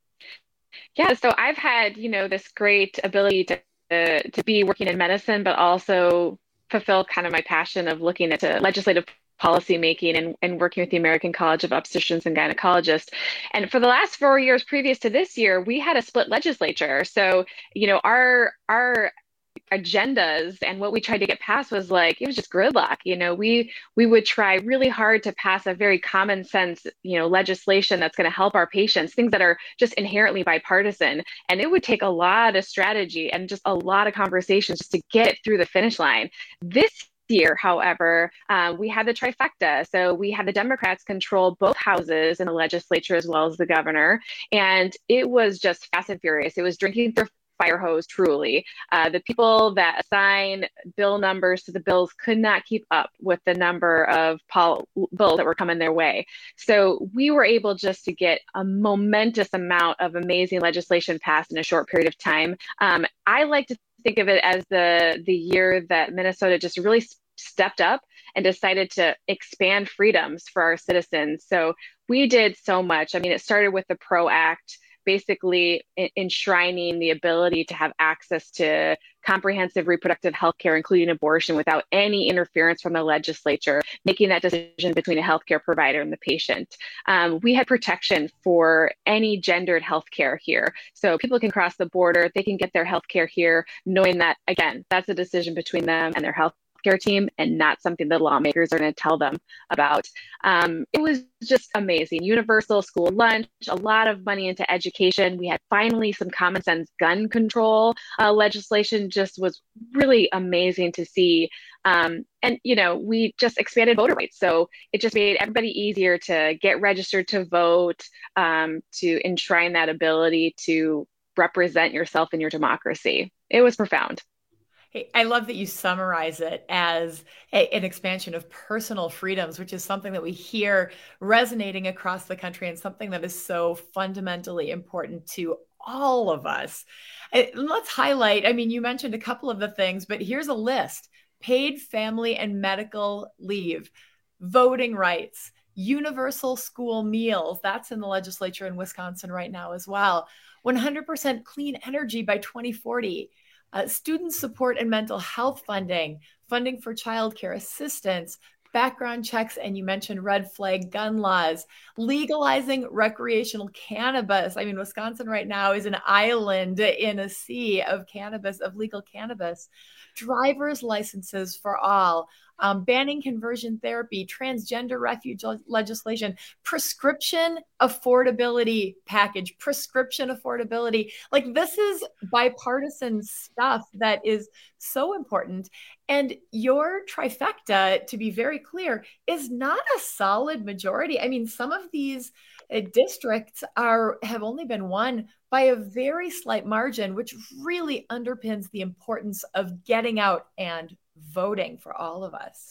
[SPEAKER 6] Yeah, so I've had, you know, this great ability to uh, to be working in medicine, but also fulfill kind of my passion of looking at uh, legislative policy making and, and working with the American College of Obstetricians and Gynecologists. And for the last four years previous to this year, we had a split legislature. So, you know, our our agendas and what we tried to get passed was like, it was just gridlock. You know, we we would try really hard to pass a very common sense, you know, legislation that's going to help our patients, things that are just inherently bipartisan. And it would take a lot of strategy and just a lot of conversations just to get it through the finish line. This year, however, uh, we had the trifecta. So we had the Democrats control both houses in the legislature as well as the governor. And it was just fast and furious. It was drinking through fire hose, truly. Uh, the people that assign bill numbers to the bills could not keep up with the number of pol- bills that were coming their way. So we were able just to get a momentous amount of amazing legislation passed in a short period of time. Um, I like to think of it as the, the year that Minnesota just really stepped up and decided to expand freedoms for our citizens. So we did so much. I mean, it started with the PRO Act, basically enshrining the ability to have access to comprehensive reproductive health care, including abortion, without any interference from the legislature, making that decision between a healthcare provider and the patient. Um, we had protection for any gendered healthcare here. So people can cross the border, they can get their healthcare here, knowing that, again, that's a decision between them and their health care team, and not something that lawmakers are going to tell them about. Um, it was just amazing. Universal school lunch, a lot of money into education. We had finally some common sense gun control uh, legislation. Just was really amazing to see. Um, and, you know, we just expanded voter rights. So it just made everybody easier to get registered to vote, um, to enshrine that ability to represent yourself in your democracy. It was profound.
[SPEAKER 5] Hey, I love that you summarize it as a, an expansion of personal freedoms, which is something that we hear resonating across the country and something that is so fundamentally important to all of us. And let's highlight, I mean, you mentioned a couple of the things, but here's a list: paid family and medical leave, voting rights, universal school meals. That's in the legislature in Wisconsin right now as well. one hundred percent clean energy by twenty forty. Uh, student support and mental health funding, funding for childcare assistance, background checks, and you mentioned red flag gun laws, legalizing recreational cannabis. I mean, Wisconsin right now is an island in a sea of cannabis, of legal cannabis, driver's licenses for all, um, banning conversion therapy, transgender refuge le- legislation, prescription affordability package, prescription affordability. Like, this is bipartisan stuff that is so important. And your trifecta, to be very clear, is not a solid majority. I mean, some of these uh, districts are have only been won by a very slight margin, which really underpins the importance of getting out and voting for all of us.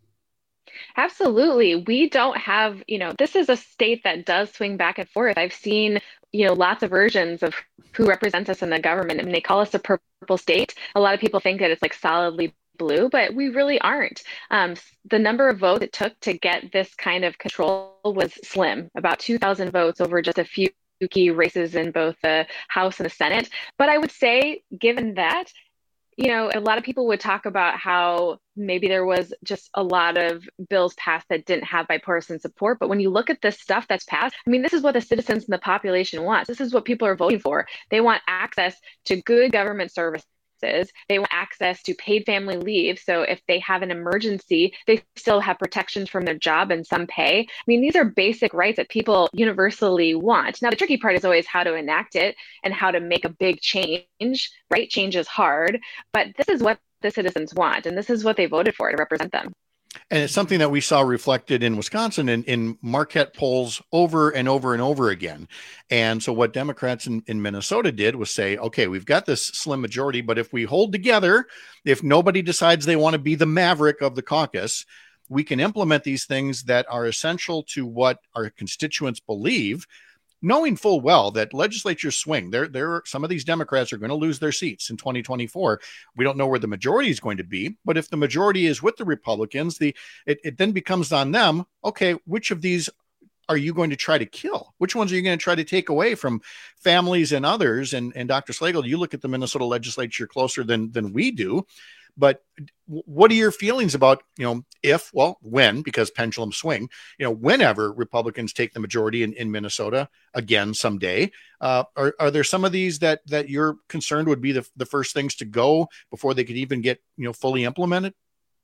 [SPEAKER 6] Absolutely. We don't have, you know, this is a state that does swing back and forth. I've seen, you know, lots of versions of who represents us in the government. I mean, they call us a purple state. A lot of people think that it's like solidly blue, but we really aren't. Um, the number of votes it took to get this kind of control was slim, about two thousand votes over just a few key races in both the House and the Senate. But I would say, given that, you know, a lot of people would talk about how maybe there was just a lot of bills passed that didn't have bipartisan support. But when you look at the stuff that's passed, I mean, this is what the citizens and the population wants. This is what people are voting for. They want access to good government services. They want access to paid family leave. So if they have an emergency, they still have protections from their job and some pay. I mean, these are basic rights that people universally want. Now, the tricky part is always how to enact it and how to make a big change, right? Change is hard, but this is what the citizens want. And this is what they voted for to represent them.
[SPEAKER 13] And it's something that we saw reflected in Wisconsin in, in Marquette polls over and over and over again. And so what Democrats in, in Minnesota did was say, okay, we've got this slim majority, but if we hold together, if nobody decides they want to be the maverick of the caucus, we can implement these things that are essential to what our constituents believe, knowing full well that legislatures swing. There, there, some of these Democrats are going to lose their seats in twenty twenty-four. We don't know where the majority is going to be, but if the majority is with the Republicans, the it, it then becomes on them. Okay, which of these are you going to try to kill? Which ones are you going to try to take away from families and others? And and Doctor Slagle, you look at the Minnesota legislature closer than than we do. But what are your feelings about, you know, if, well, when, because pendulum swing, you know, whenever Republicans take the majority in, in Minnesota again someday, uh, are, are there some of these that that you're concerned would be the, the first things to go before they could even get, you know, fully implemented?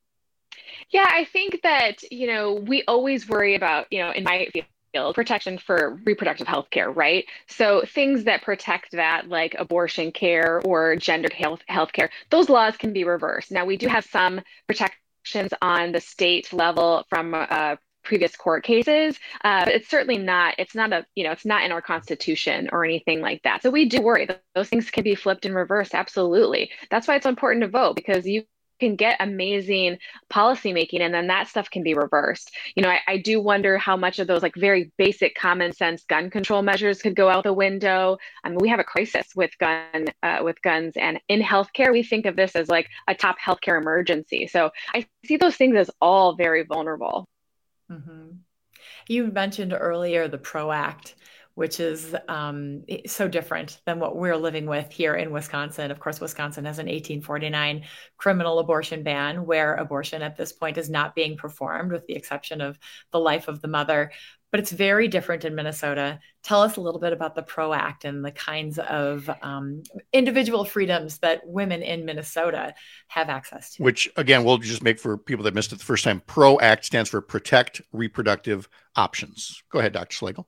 [SPEAKER 6] Yeah, I think that, you know, we always worry about, you know, in my field, protection for reproductive health care, right? So things that protect that, like abortion care or gendered health health care, those laws can be reversed. Now, we do have some protections on the state level from uh, previous court cases, uh, but it's certainly not, it's not a, you know, it's not in our Constitution or anything like that. So we do worry that those things can be flipped and reversed. Absolutely. That's why it's important to vote, because you can get amazing policymaking and then that stuff can be reversed. You know, I, I do wonder how much of those like very basic common sense gun control measures could go out the window. I mean, we have a crisis with gun uh, with guns, and in healthcare, we think of this as like a top healthcare emergency. So I see those things as all very vulnerable.
[SPEAKER 5] Mm-hmm. You mentioned earlier the PRO Act, which is um, so different than what we're living with here in Wisconsin. Of course, Wisconsin has an eighteen forty-nine criminal abortion ban where abortion at this point is not being performed with the exception of the life of the mother. But it's very different in Minnesota. Tell us a little bit about the PRO Act and the kinds of um, individual freedoms that women in Minnesota have access to.
[SPEAKER 13] Which, again, we'll just make for people that missed it the first time. PRO Act stands for Protect Reproductive Options. Go ahead, Doctor Slagle.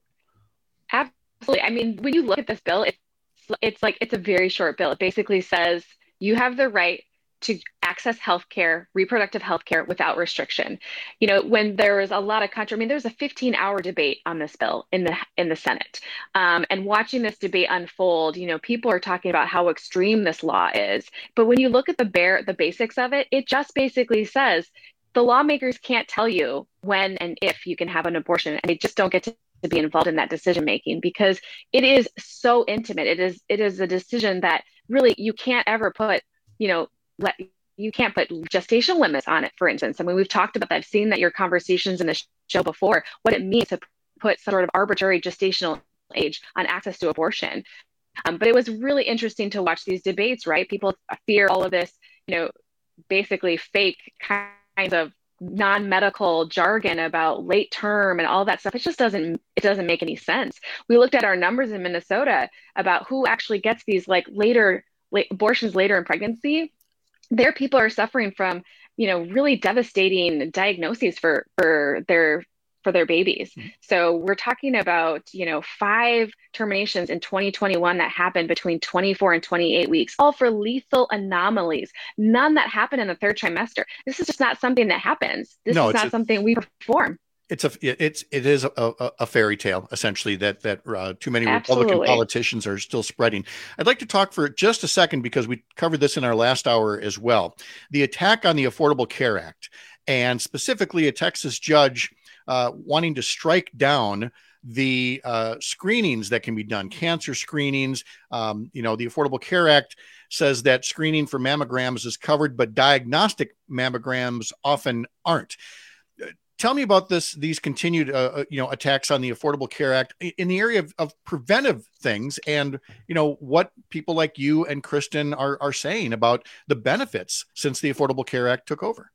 [SPEAKER 6] Absolutely. I mean, when you look at this bill, it's, it's like, it's a very short bill. It basically says you have the right to access healthcare, reproductive healthcare without restriction. You know, when there was a lot of country, I mean, there's a fifteen hour debate on this bill in the in the Senate. Um, and watching this debate unfold, you know, people are talking about how extreme this law is. But when you look at the bare, the basics of it, it just basically says the lawmakers can't tell you when and if you can have an abortion, and they just don't get to to be involved in that decision making because it is so intimate. It is it is a decision that really you can't ever put, you know, let you can't put gestational limits on it, for instance. I mean, we've talked about that. I've seen that your conversations in the show before, what it means to put some sort of arbitrary gestational age on access to abortion. Um, but it was really interesting to watch these debates, right? People fear all of this, you know, basically fake kinds of non-medical jargon about late term and all that stuff. It just doesn't, it doesn't make any sense. We looked at our numbers in Minnesota about who actually gets these like later late abortions later in pregnancy. There people are suffering from you know, really devastating diagnoses for, for their for their babies. Mm-hmm. So we're talking about, you know, five terminations in twenty twenty-one that happened between twenty-four and twenty-eight weeks, all for lethal anomalies. None that happened in the third trimester. This is just not something that happens. This no, is not a, something we perform.
[SPEAKER 13] It's a it's it is a, a, a fairy tale essentially that that uh, too many
[SPEAKER 6] Absolutely.
[SPEAKER 13] Republican politicians are still spreading. I'd like to talk for just a second because we covered this in our last hour as well. The attack on the Affordable Care Act, and specifically a Texas judge Uh, wanting to strike down the uh, screenings that can be done, cancer screenings. Um, you know, the Affordable Care Act says that screening for mammograms is covered, but diagnostic mammograms often aren't. Uh, tell me about this, these continued, uh, you know, attacks on the Affordable Care Act in the area of, of preventive things, and, you know, what people like you and Kristen are, are saying about the benefits since the Affordable Care Act took over.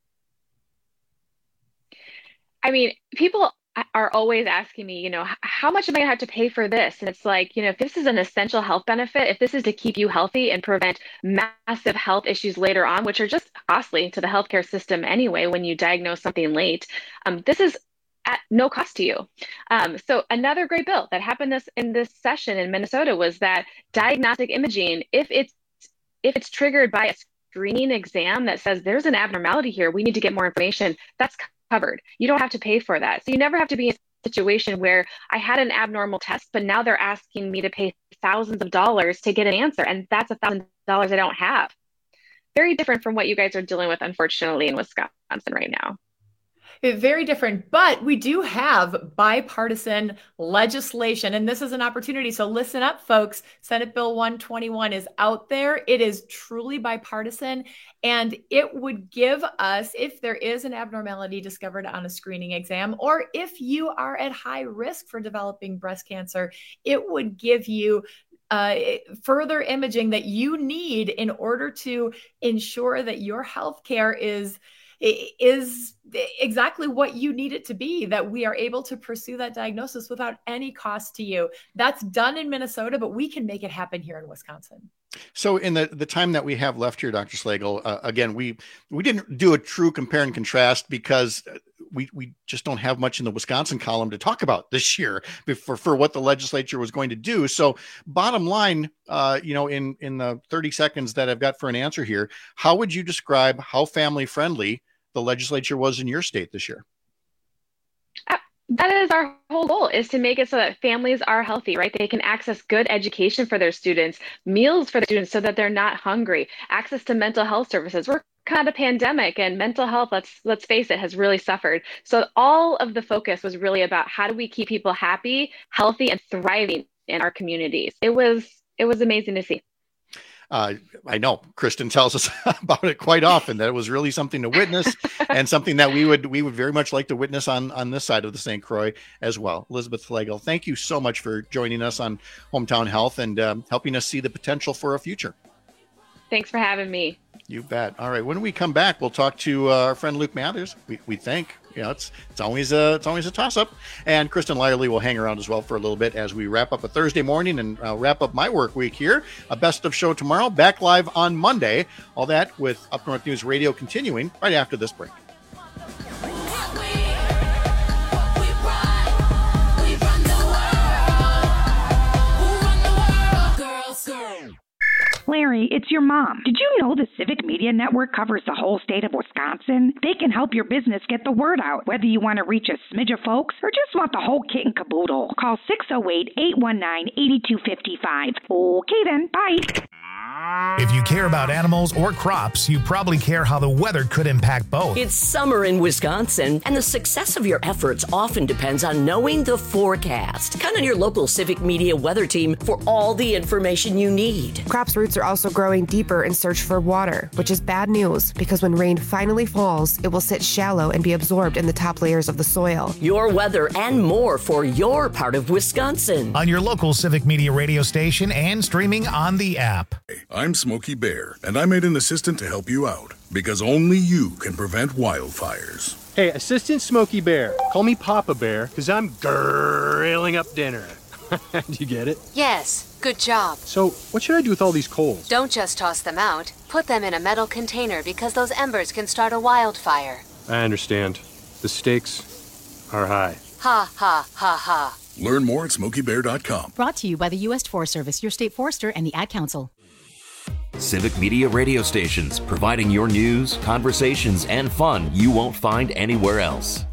[SPEAKER 6] I mean, people are always asking me, you know, how much am I going to have to pay for this? And it's like, you know, if this is an essential health benefit, if this is to keep you healthy and prevent massive health issues later on, which are just costly to the healthcare system anyway, when you diagnose something late, um, this is at no cost to you. Um, so another great bill that happened this in this session in Minnesota was that diagnostic imaging, if it's if it's triggered by a screening exam that says there's an abnormality here, we need to get more information, that's covered. You don't have to pay for that. So you never have to be in a situation where I had an abnormal test, but now they're asking me to pay thousands of dollars to get an answer. And that's a thousand dollars I don't have. Very different from what you guys are dealing with, unfortunately, in Wisconsin right now.
[SPEAKER 5] Very different, but we do have bipartisan legislation, and this is an opportunity. So listen up, folks. Senate Bill one twenty-one is out there. It is truly bipartisan, and it would give us, if there is an abnormality discovered on a screening exam, or if you are at high risk for developing breast cancer, it would give you Uh, further imaging that you need in order to ensure that your healthcare is is exactly what you need it to be, that we are able to pursue that diagnosis without any cost to you. That's done in Minnesota, but we can make it happen here in Wisconsin.
[SPEAKER 13] So in the, the time that we have left here, Doctor Slagle, uh, again, we we didn't do a true compare and contrast because we we just don't have much in the Wisconsin column to talk about this year for, for what the legislature was going to do. So bottom line, uh, you know, in, in the thirty seconds that I've got for an answer here, how would you describe how family friendly the legislature was in your state this year?
[SPEAKER 6] Uh, that is our whole goal, is to make it so that families are healthy, right? They can access good education for their students, meals for their students so that they're not hungry, access to mental health services. We're kind of a pandemic, and mental health, let's let's face it, has really suffered. So all of the focus was really about how do we keep people happy, healthy, and thriving in our communities. It was it was amazing to see.
[SPEAKER 13] Uh, I know Kristen tells us about it quite often, that it was really something to witness and something that we would we would very much like to witness on, on this side of the Saint Croix as well. Elizabeth Slagle, thank you so much for joining us on Hometown Health and um, helping us see the potential for a future.
[SPEAKER 6] Thanks for having me.
[SPEAKER 13] You bet. All right. When we come back, we'll talk to uh, our friend Luke Mathers. We, we think, you know, it's it's always a it's always a toss up. And Kristen Lyerly will hang around as well for a little bit as we wrap up a Thursday morning and uh, wrap up my work week here. A best of show tomorrow, back live on Monday. All that with Up North News Radio continuing right after this break.
[SPEAKER 7] Larry, it's your mom. Did you know the Civic Media Network covers the whole state of Wisconsin? They can help your business get the word out, whether you want to reach a smidge of folks or just want the whole kit and caboodle. Call six oh eight, eight one nine, eight two five five. Okay then, bye.
[SPEAKER 1] If you care about animals or crops, you probably care how the weather could impact both.
[SPEAKER 8] It's summer in Wisconsin, and the success of your efforts often depends on knowing the forecast. Count on your local Civic Media weather team for all the information you need.
[SPEAKER 10] Crops' roots are also growing deeper in search for water, which is bad news because when rain finally falls, it will sit shallow and be absorbed in the top layers of the soil.
[SPEAKER 8] Your weather and more for your part of Wisconsin.
[SPEAKER 1] On your local Civic Media radio station and streaming on the app.
[SPEAKER 18] I'm Smokey Bear, and I made an assistant to help you out, because only you can prevent wildfires.
[SPEAKER 12] Hey, Assistant Smokey Bear, call me Papa Bear, because I'm grilling up dinner.
[SPEAKER 3] Did you get it?
[SPEAKER 12] Yes, good job.
[SPEAKER 3] So, what should I do with all these coals?
[SPEAKER 12] Don't just toss them out. Put them in a metal container because those embers can start a wildfire.
[SPEAKER 3] I understand. The stakes are high.
[SPEAKER 12] Ha, ha, ha, ha.
[SPEAKER 14] Learn more at smokey bear dot com.
[SPEAKER 17] Brought to you by the U S Forest Service, your state forester, and the Ad Council.
[SPEAKER 9] Civic Media radio stations, providing your news, conversations, and fun you won't find anywhere else.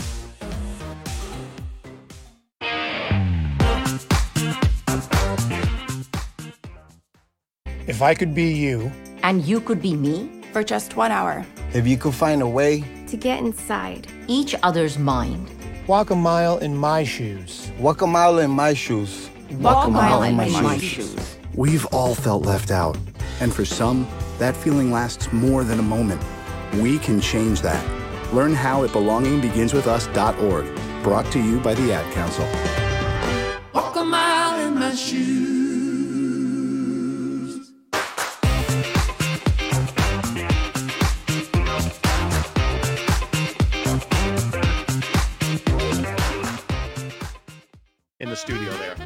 [SPEAKER 19] If I could be you.
[SPEAKER 20] And you could be me?
[SPEAKER 27] For just one hour.
[SPEAKER 19] If you could find a way.
[SPEAKER 20] To get inside each other's mind.
[SPEAKER 19] Walk a mile in my shoes.
[SPEAKER 28] Walk a mile in my shoes.
[SPEAKER 20] Walk, Walk a mile, mile in, my, in my shoes. shoes.
[SPEAKER 29] We've all felt left out. And for some, that feeling lasts more than a moment. We can change that. Learn how at belonging begins with us dot org. Brought to you by the Ad Council.
[SPEAKER 30] Walk a mile in my shoes.
[SPEAKER 13] In the studio there.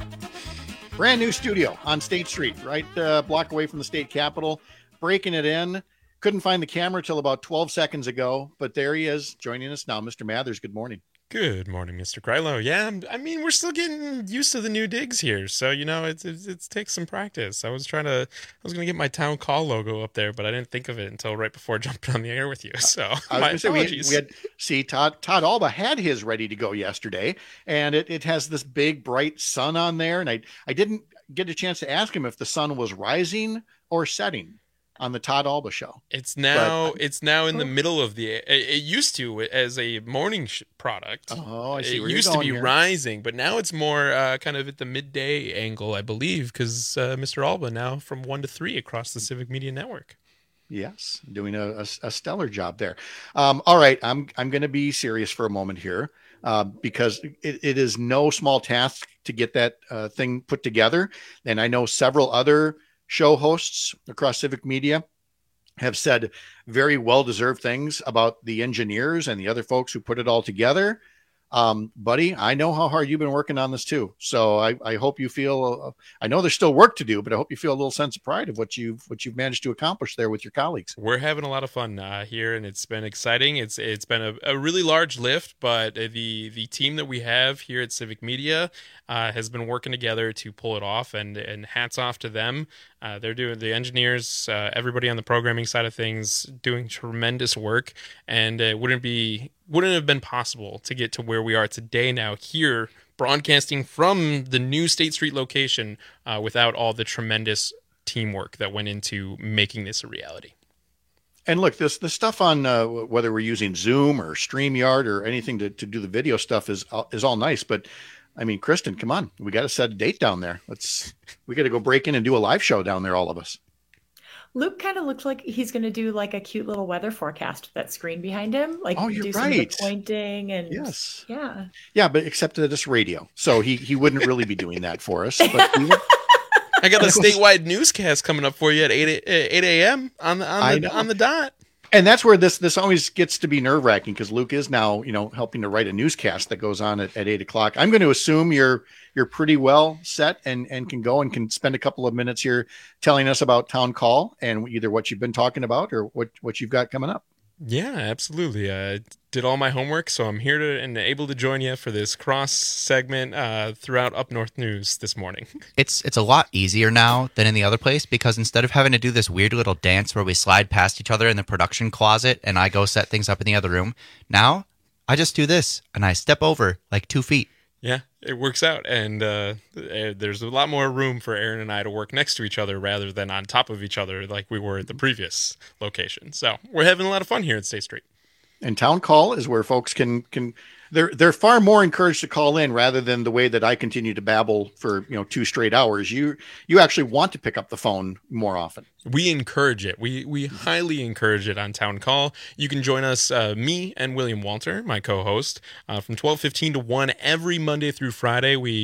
[SPEAKER 13] Brand new studio on State Street, right uh, block away from the state capitol. Breaking it in. Couldn't find the camera till about twelve seconds ago, but there he is joining us now. Mister Mathers, good morning.
[SPEAKER 31] Good morning, Mister Krylo. Yeah, I mean, we're still getting used to the new digs here. So, you know, it, it, it takes some practice. I was trying to, I was going to get my town call logo up there, but I didn't think of it until right before jumping on the air with you. So,
[SPEAKER 13] I
[SPEAKER 31] my
[SPEAKER 13] was going to say, we, we had,
[SPEAKER 31] apologies.
[SPEAKER 13] see, Todd, Todd Alba had his ready to go yesterday, and it, it has this big, bright sun on there. And I, I didn't get a chance to ask him if the sun was rising or setting on the Todd Alba show.
[SPEAKER 31] It's now
[SPEAKER 13] But-
[SPEAKER 31] it's now in the middle of the. It, it used to as a morning sh- product.
[SPEAKER 13] Oh, I see
[SPEAKER 31] It
[SPEAKER 13] where you're
[SPEAKER 31] used to
[SPEAKER 13] going
[SPEAKER 31] be
[SPEAKER 13] here.
[SPEAKER 31] rising, but now it's more uh, kind of at the midday angle, I believe, because uh, Mister Alba now from one to three across the Civic Media Network.
[SPEAKER 13] Yes, doing a, a, a stellar job there. Um, all right, I'm I'm going to be serious for a moment here uh, because it, it is no small task to get that uh, thing put together. And I know several other show hosts across Civic Media have said very well-deserved things about the engineers and the other folks who put it all together. Um, buddy, I know how hard you've been working on this too. So I, I hope you feel, uh, I know there's still work to do, but I hope you feel a little sense of pride of what you've, what you've managed to accomplish there with your colleagues.
[SPEAKER 31] We're having a lot of fun uh, here, and it's been exciting. It's it's been a, a really large lift, but the the team that we have here at Civic Media uh, has been working together to pull it off, and and hats off to them. Uh, they're doing the engineers, uh, everybody on the programming side of things, doing tremendous work, and it wouldn't be wouldn't have been possible to get to where we are today now here, broadcasting from the new State Street location uh, without all the tremendous teamwork that went into making this a reality.
[SPEAKER 13] And look, this the stuff on uh, whether we're using Zoom or StreamYard or anything to, to do the video stuff is is all nice, but I mean, Kristen, come on, we got to set a date down there. Let's we got to go break in and do a live show down there, all of us.
[SPEAKER 5] Luke kind of looks like he's going to do like a cute little weather forecast with that screen behind him. Like
[SPEAKER 13] Oh, you're
[SPEAKER 5] do some of the
[SPEAKER 13] right.
[SPEAKER 5] pointing and
[SPEAKER 13] Yes.
[SPEAKER 5] yeah.
[SPEAKER 13] Yeah, but except that it's radio, so he he wouldn't really be doing that for us. But he would,
[SPEAKER 31] I got a statewide newscast coming up for you at eight a.m. on the
[SPEAKER 13] I
[SPEAKER 31] on the
[SPEAKER 13] know.
[SPEAKER 31] on the dot.
[SPEAKER 13] and that's where this this always gets to be nerve wracking because Luke is now you know helping to write a newscast that goes on at, at eight o'clock. I'm going to assume you're you're pretty well set and and can go and can spend a couple of minutes here telling us about Town Call and either what you've been talking about or what what you've got coming up.
[SPEAKER 31] Yeah, absolutely. I did all my homework, so I'm here to and able to join you for this cross segment uh, throughout Up North News this morning.
[SPEAKER 32] It's it's a lot easier now than in the other place because instead of having to do this weird little dance where we slide past each other in the production closet and I go set things up in the other room, now I just do this and I step over like two feet.
[SPEAKER 31] Yeah, it works out, and uh, there's a lot more room for Aaron and I to work next to each other rather than on top of each other like we were at the previous location. So we're having a lot of fun here at State Street.
[SPEAKER 13] And Town Call is where folks can can they're they're far more encouraged to call in rather than the way that I continue to babble for you know two straight hours. You you actually want to pick up the phone more often.
[SPEAKER 31] We encourage it. We we highly encourage it on Town Call. You can join us, uh, me and William Walter, my co-host, uh, from twelve fifteen to one every Monday through Friday. We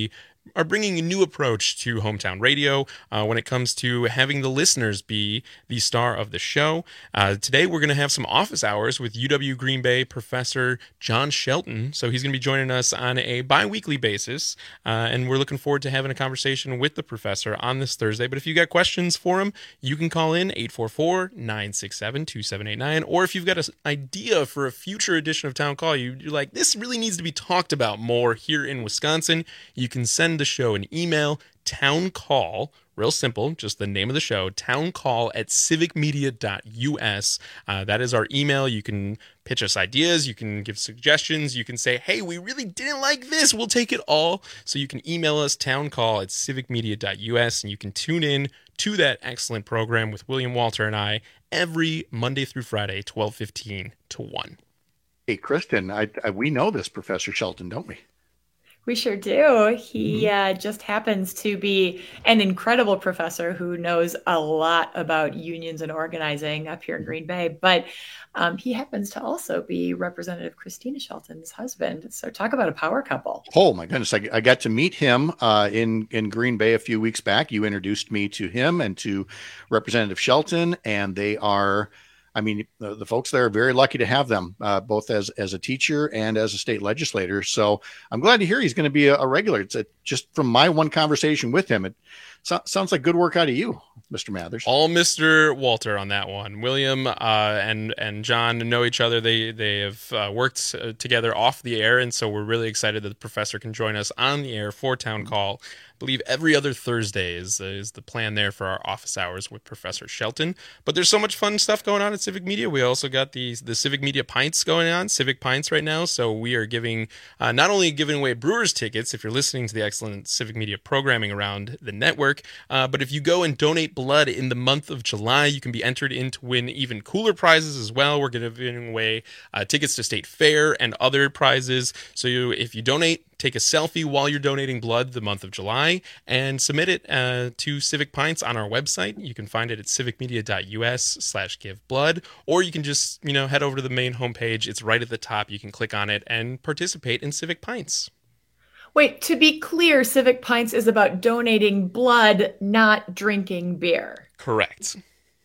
[SPEAKER 31] are bringing a new approach to hometown radio uh, when it comes to having the listeners be the star of the show. Uh, today, we're going to have some office hours with U W Green Bay professor John Shelton. So he's going to be joining us on a bi-weekly basis, uh, and we're looking forward to having a conversation with the professor on this Thursday. But if you got questions for him, you can call in eight four four, nine six seven, two seven eight nine, or if you've got an idea for a future edition of Town Call, you, you're like, this really needs to be talked about more here in Wisconsin, you can send the show an email, towncall, real simple, just the name of the show, towncall at civic media dot u s. Uh, that is our email. You can pitch us ideas. You can give suggestions. You can say, hey, we really didn't like this. We'll take it all. So you can email us, towncall at civic media dot u s, and you can tune in to that excellent program with William Walter and I every Monday through Friday, twelve fifteen to one.
[SPEAKER 13] Hey, Kristen, I, I, we know this Professor Shelton, don't we?
[SPEAKER 5] We sure do. He uh, just happens to be an incredible professor who knows a lot about unions and organizing up here in Green Bay. But um, he happens to also be Representative Christina Shelton's husband. So talk about a power couple.
[SPEAKER 13] Oh, my goodness. I, I got to meet him uh, in, in Green Bay a few weeks back. You introduced me to him and to Representative Shelton, and they are... I mean, the, the folks there are very lucky to have them, uh, both as as a teacher and as a state legislator. So I'm glad to hear he's going to be a, a regular. It's a, just from my one conversation with him, it so, sounds like good work out of you, Mister Mathers.
[SPEAKER 31] All Mister Walter on that one. William uh, and and John know each other. They they have uh, worked uh, together off the air, and so we're really excited that the professor can join us on the air for Town Call. I believe every other Thursday is, is the plan there for our office hours with Professor Shelton. But there's so much fun stuff going on at Civic Media. We also got the, the Civic Media Pints going on, Civic Pints right now. So we are giving, uh, not only giving away Brewers tickets, if you're listening to the excellent Civic Media programming around the network, uh, but if you go and donate blood in the month of July, you can be entered in to win even cooler prizes as well. We're giving away uh, tickets to State Fair and other prizes. So you, if you donate, take a selfie while you're donating blood the month of July and submit it uh, to Civic Pints on our website. You can find it at civic media dot u s slash give blood, or you can just, you know, head over to the main homepage. It's right at the top. You can click on it and participate in Civic Pints.
[SPEAKER 5] Wait, to be clear, Civic Pints is about donating blood, not drinking beer.
[SPEAKER 31] Correct.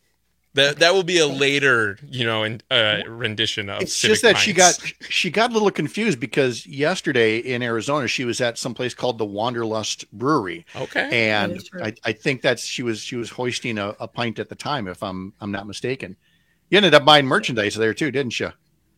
[SPEAKER 31] That that will be a later, you know, in, uh, rendition of.
[SPEAKER 13] It's
[SPEAKER 31] Civic
[SPEAKER 13] just that
[SPEAKER 31] Pints.
[SPEAKER 13] she got she got a little confused because yesterday in Arizona she was at some place called the Wanderlust Brewery.
[SPEAKER 31] Okay,
[SPEAKER 13] and I, I think that's she was she was hoisting a, a pint at the time, if I'm I'm not mistaken. You ended up buying merchandise there too, didn't you?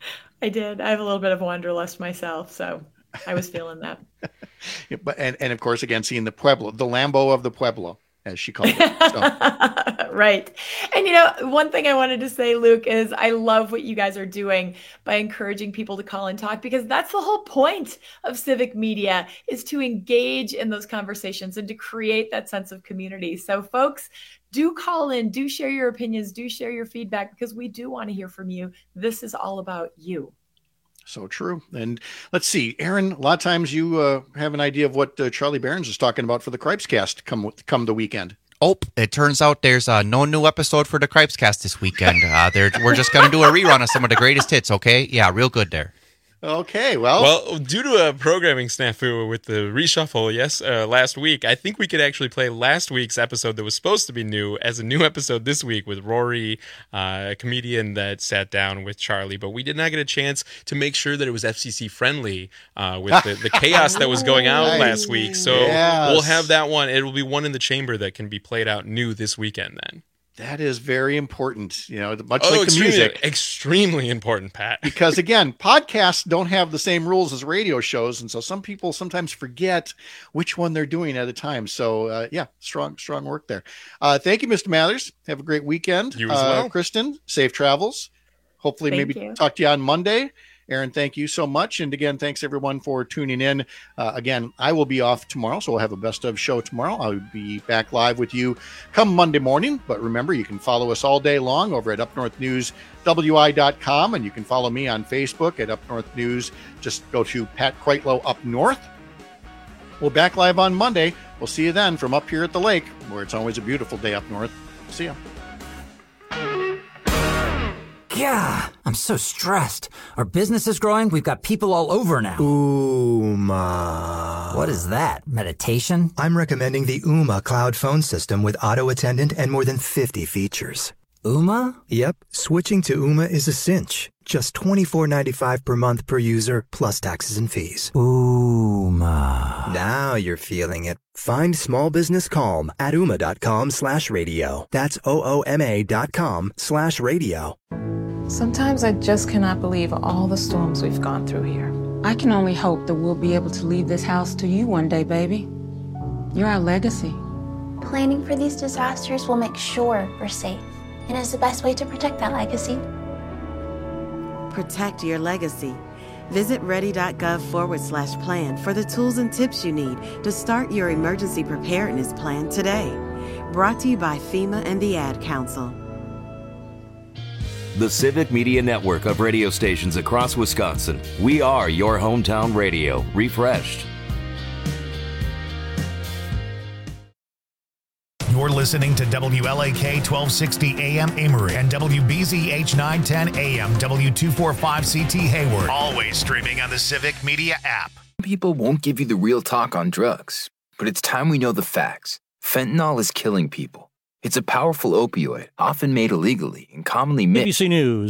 [SPEAKER 5] I did. I have a little bit of Wanderlust myself, so I was feeling that.
[SPEAKER 13] Yeah, but and and of course, again, seeing the Pueblo, the Lambo of the Pueblo, as she called it. So.
[SPEAKER 5] Right. And, you know, one thing I wanted to say, Luke, is I love what you guys are doing by encouraging people to call and talk, because that's the whole point of civic media, is to engage in those conversations and to create that sense of community. So, folks, do call in, do share your opinions, do share your feedback, because we do want to hear from you. This is all about you.
[SPEAKER 13] So true. And let's see, Aaron, a lot of times you uh, have an idea of what uh, Charlie Behrens is talking about for the Cripescast come come the weekend.
[SPEAKER 32] Oh, it turns out there's uh, no new episode for the Cripescast this weekend. Uh, we're just going to do a rerun of some of the greatest hits, okay? Yeah, real good there.
[SPEAKER 13] Okay, well.
[SPEAKER 31] Well, due to a programming snafu with the reshuffle, yes, uh, last week, I think we could actually play last week's episode that was supposed to be new as a new episode this week with Rory, uh, a comedian that sat down with Charlie. But we did not get a chance to make sure that it was F C C friendly uh, with the, the chaos that was going out nice. last week. So yes. We'll have that one. It will be one in the chamber that can be played out new this weekend then.
[SPEAKER 13] That is very important, you know, much
[SPEAKER 31] oh,
[SPEAKER 13] like the music.
[SPEAKER 31] Extremely important, Pat.
[SPEAKER 13] Because, again, podcasts don't have the same rules as radio shows, and so some people sometimes forget which one they're doing at a time. So, uh, yeah, strong, strong work there. Uh, thank you, Mister Mathers. Have a great weekend.
[SPEAKER 31] You as well.
[SPEAKER 13] Uh, Kristen, safe travels. Hopefully
[SPEAKER 5] thank
[SPEAKER 13] maybe
[SPEAKER 5] you.
[SPEAKER 13] talk to you on Monday. Aaron, thank you so much. And again, thanks everyone for tuning in. Uh, again, I will be off tomorrow, so we'll have a best of show tomorrow. I'll be back live with you come Monday morning. But remember, you can follow us all day long over at up north news w i dot com, and you can follow me on Facebook at Up North News. Just go to Pat Kreitlow Up North. We'll back live on Monday. We'll see you then from up here at the lake, where it's always a beautiful day up north. See ya.
[SPEAKER 2] Yeah, I'm so stressed. Our business is growing. We've got people all over now.
[SPEAKER 4] Ooma.
[SPEAKER 2] What is that? Meditation?
[SPEAKER 4] I'm recommending the Ooma cloud phone system with auto attendant and more than fifty features.
[SPEAKER 2] Ooma?
[SPEAKER 4] Yep. Switching to Ooma is a cinch. Just twenty-four ninety-five per month per user, plus taxes and fees.
[SPEAKER 2] Ooma.
[SPEAKER 4] Now you're feeling it. Find small business calm at ooma.com slash radio. That's O-O-M-A dot com slash radio.
[SPEAKER 11] Sometimes I just cannot believe all the storms we've gone through here. I can only hope that we'll be able to leave this house to you one day, baby. You're our legacy.
[SPEAKER 15] Planning for these disasters will make sure we're safe, and is the best way to protect that legacy.
[SPEAKER 16] Protect your legacy. Visit ready.gov forward slash plan for the tools and tips you need to start your emergency preparedness plan today. Brought to you by FEMA and the Ad Council.
[SPEAKER 9] The Civic Media Network of radio stations across Wisconsin. We are your hometown radio, refreshed.
[SPEAKER 1] You're listening to W L A K twelve sixty A M Amory and W B Z H nine ten A M W two forty-five C T Hayward. Always streaming on the Civic Media app.
[SPEAKER 21] People won't give you the real talk on drugs, but it's time we know the facts. Fentanyl is killing people. It's a powerful opioid, often made illegally and commonly mixed.
[SPEAKER 22] A B C News.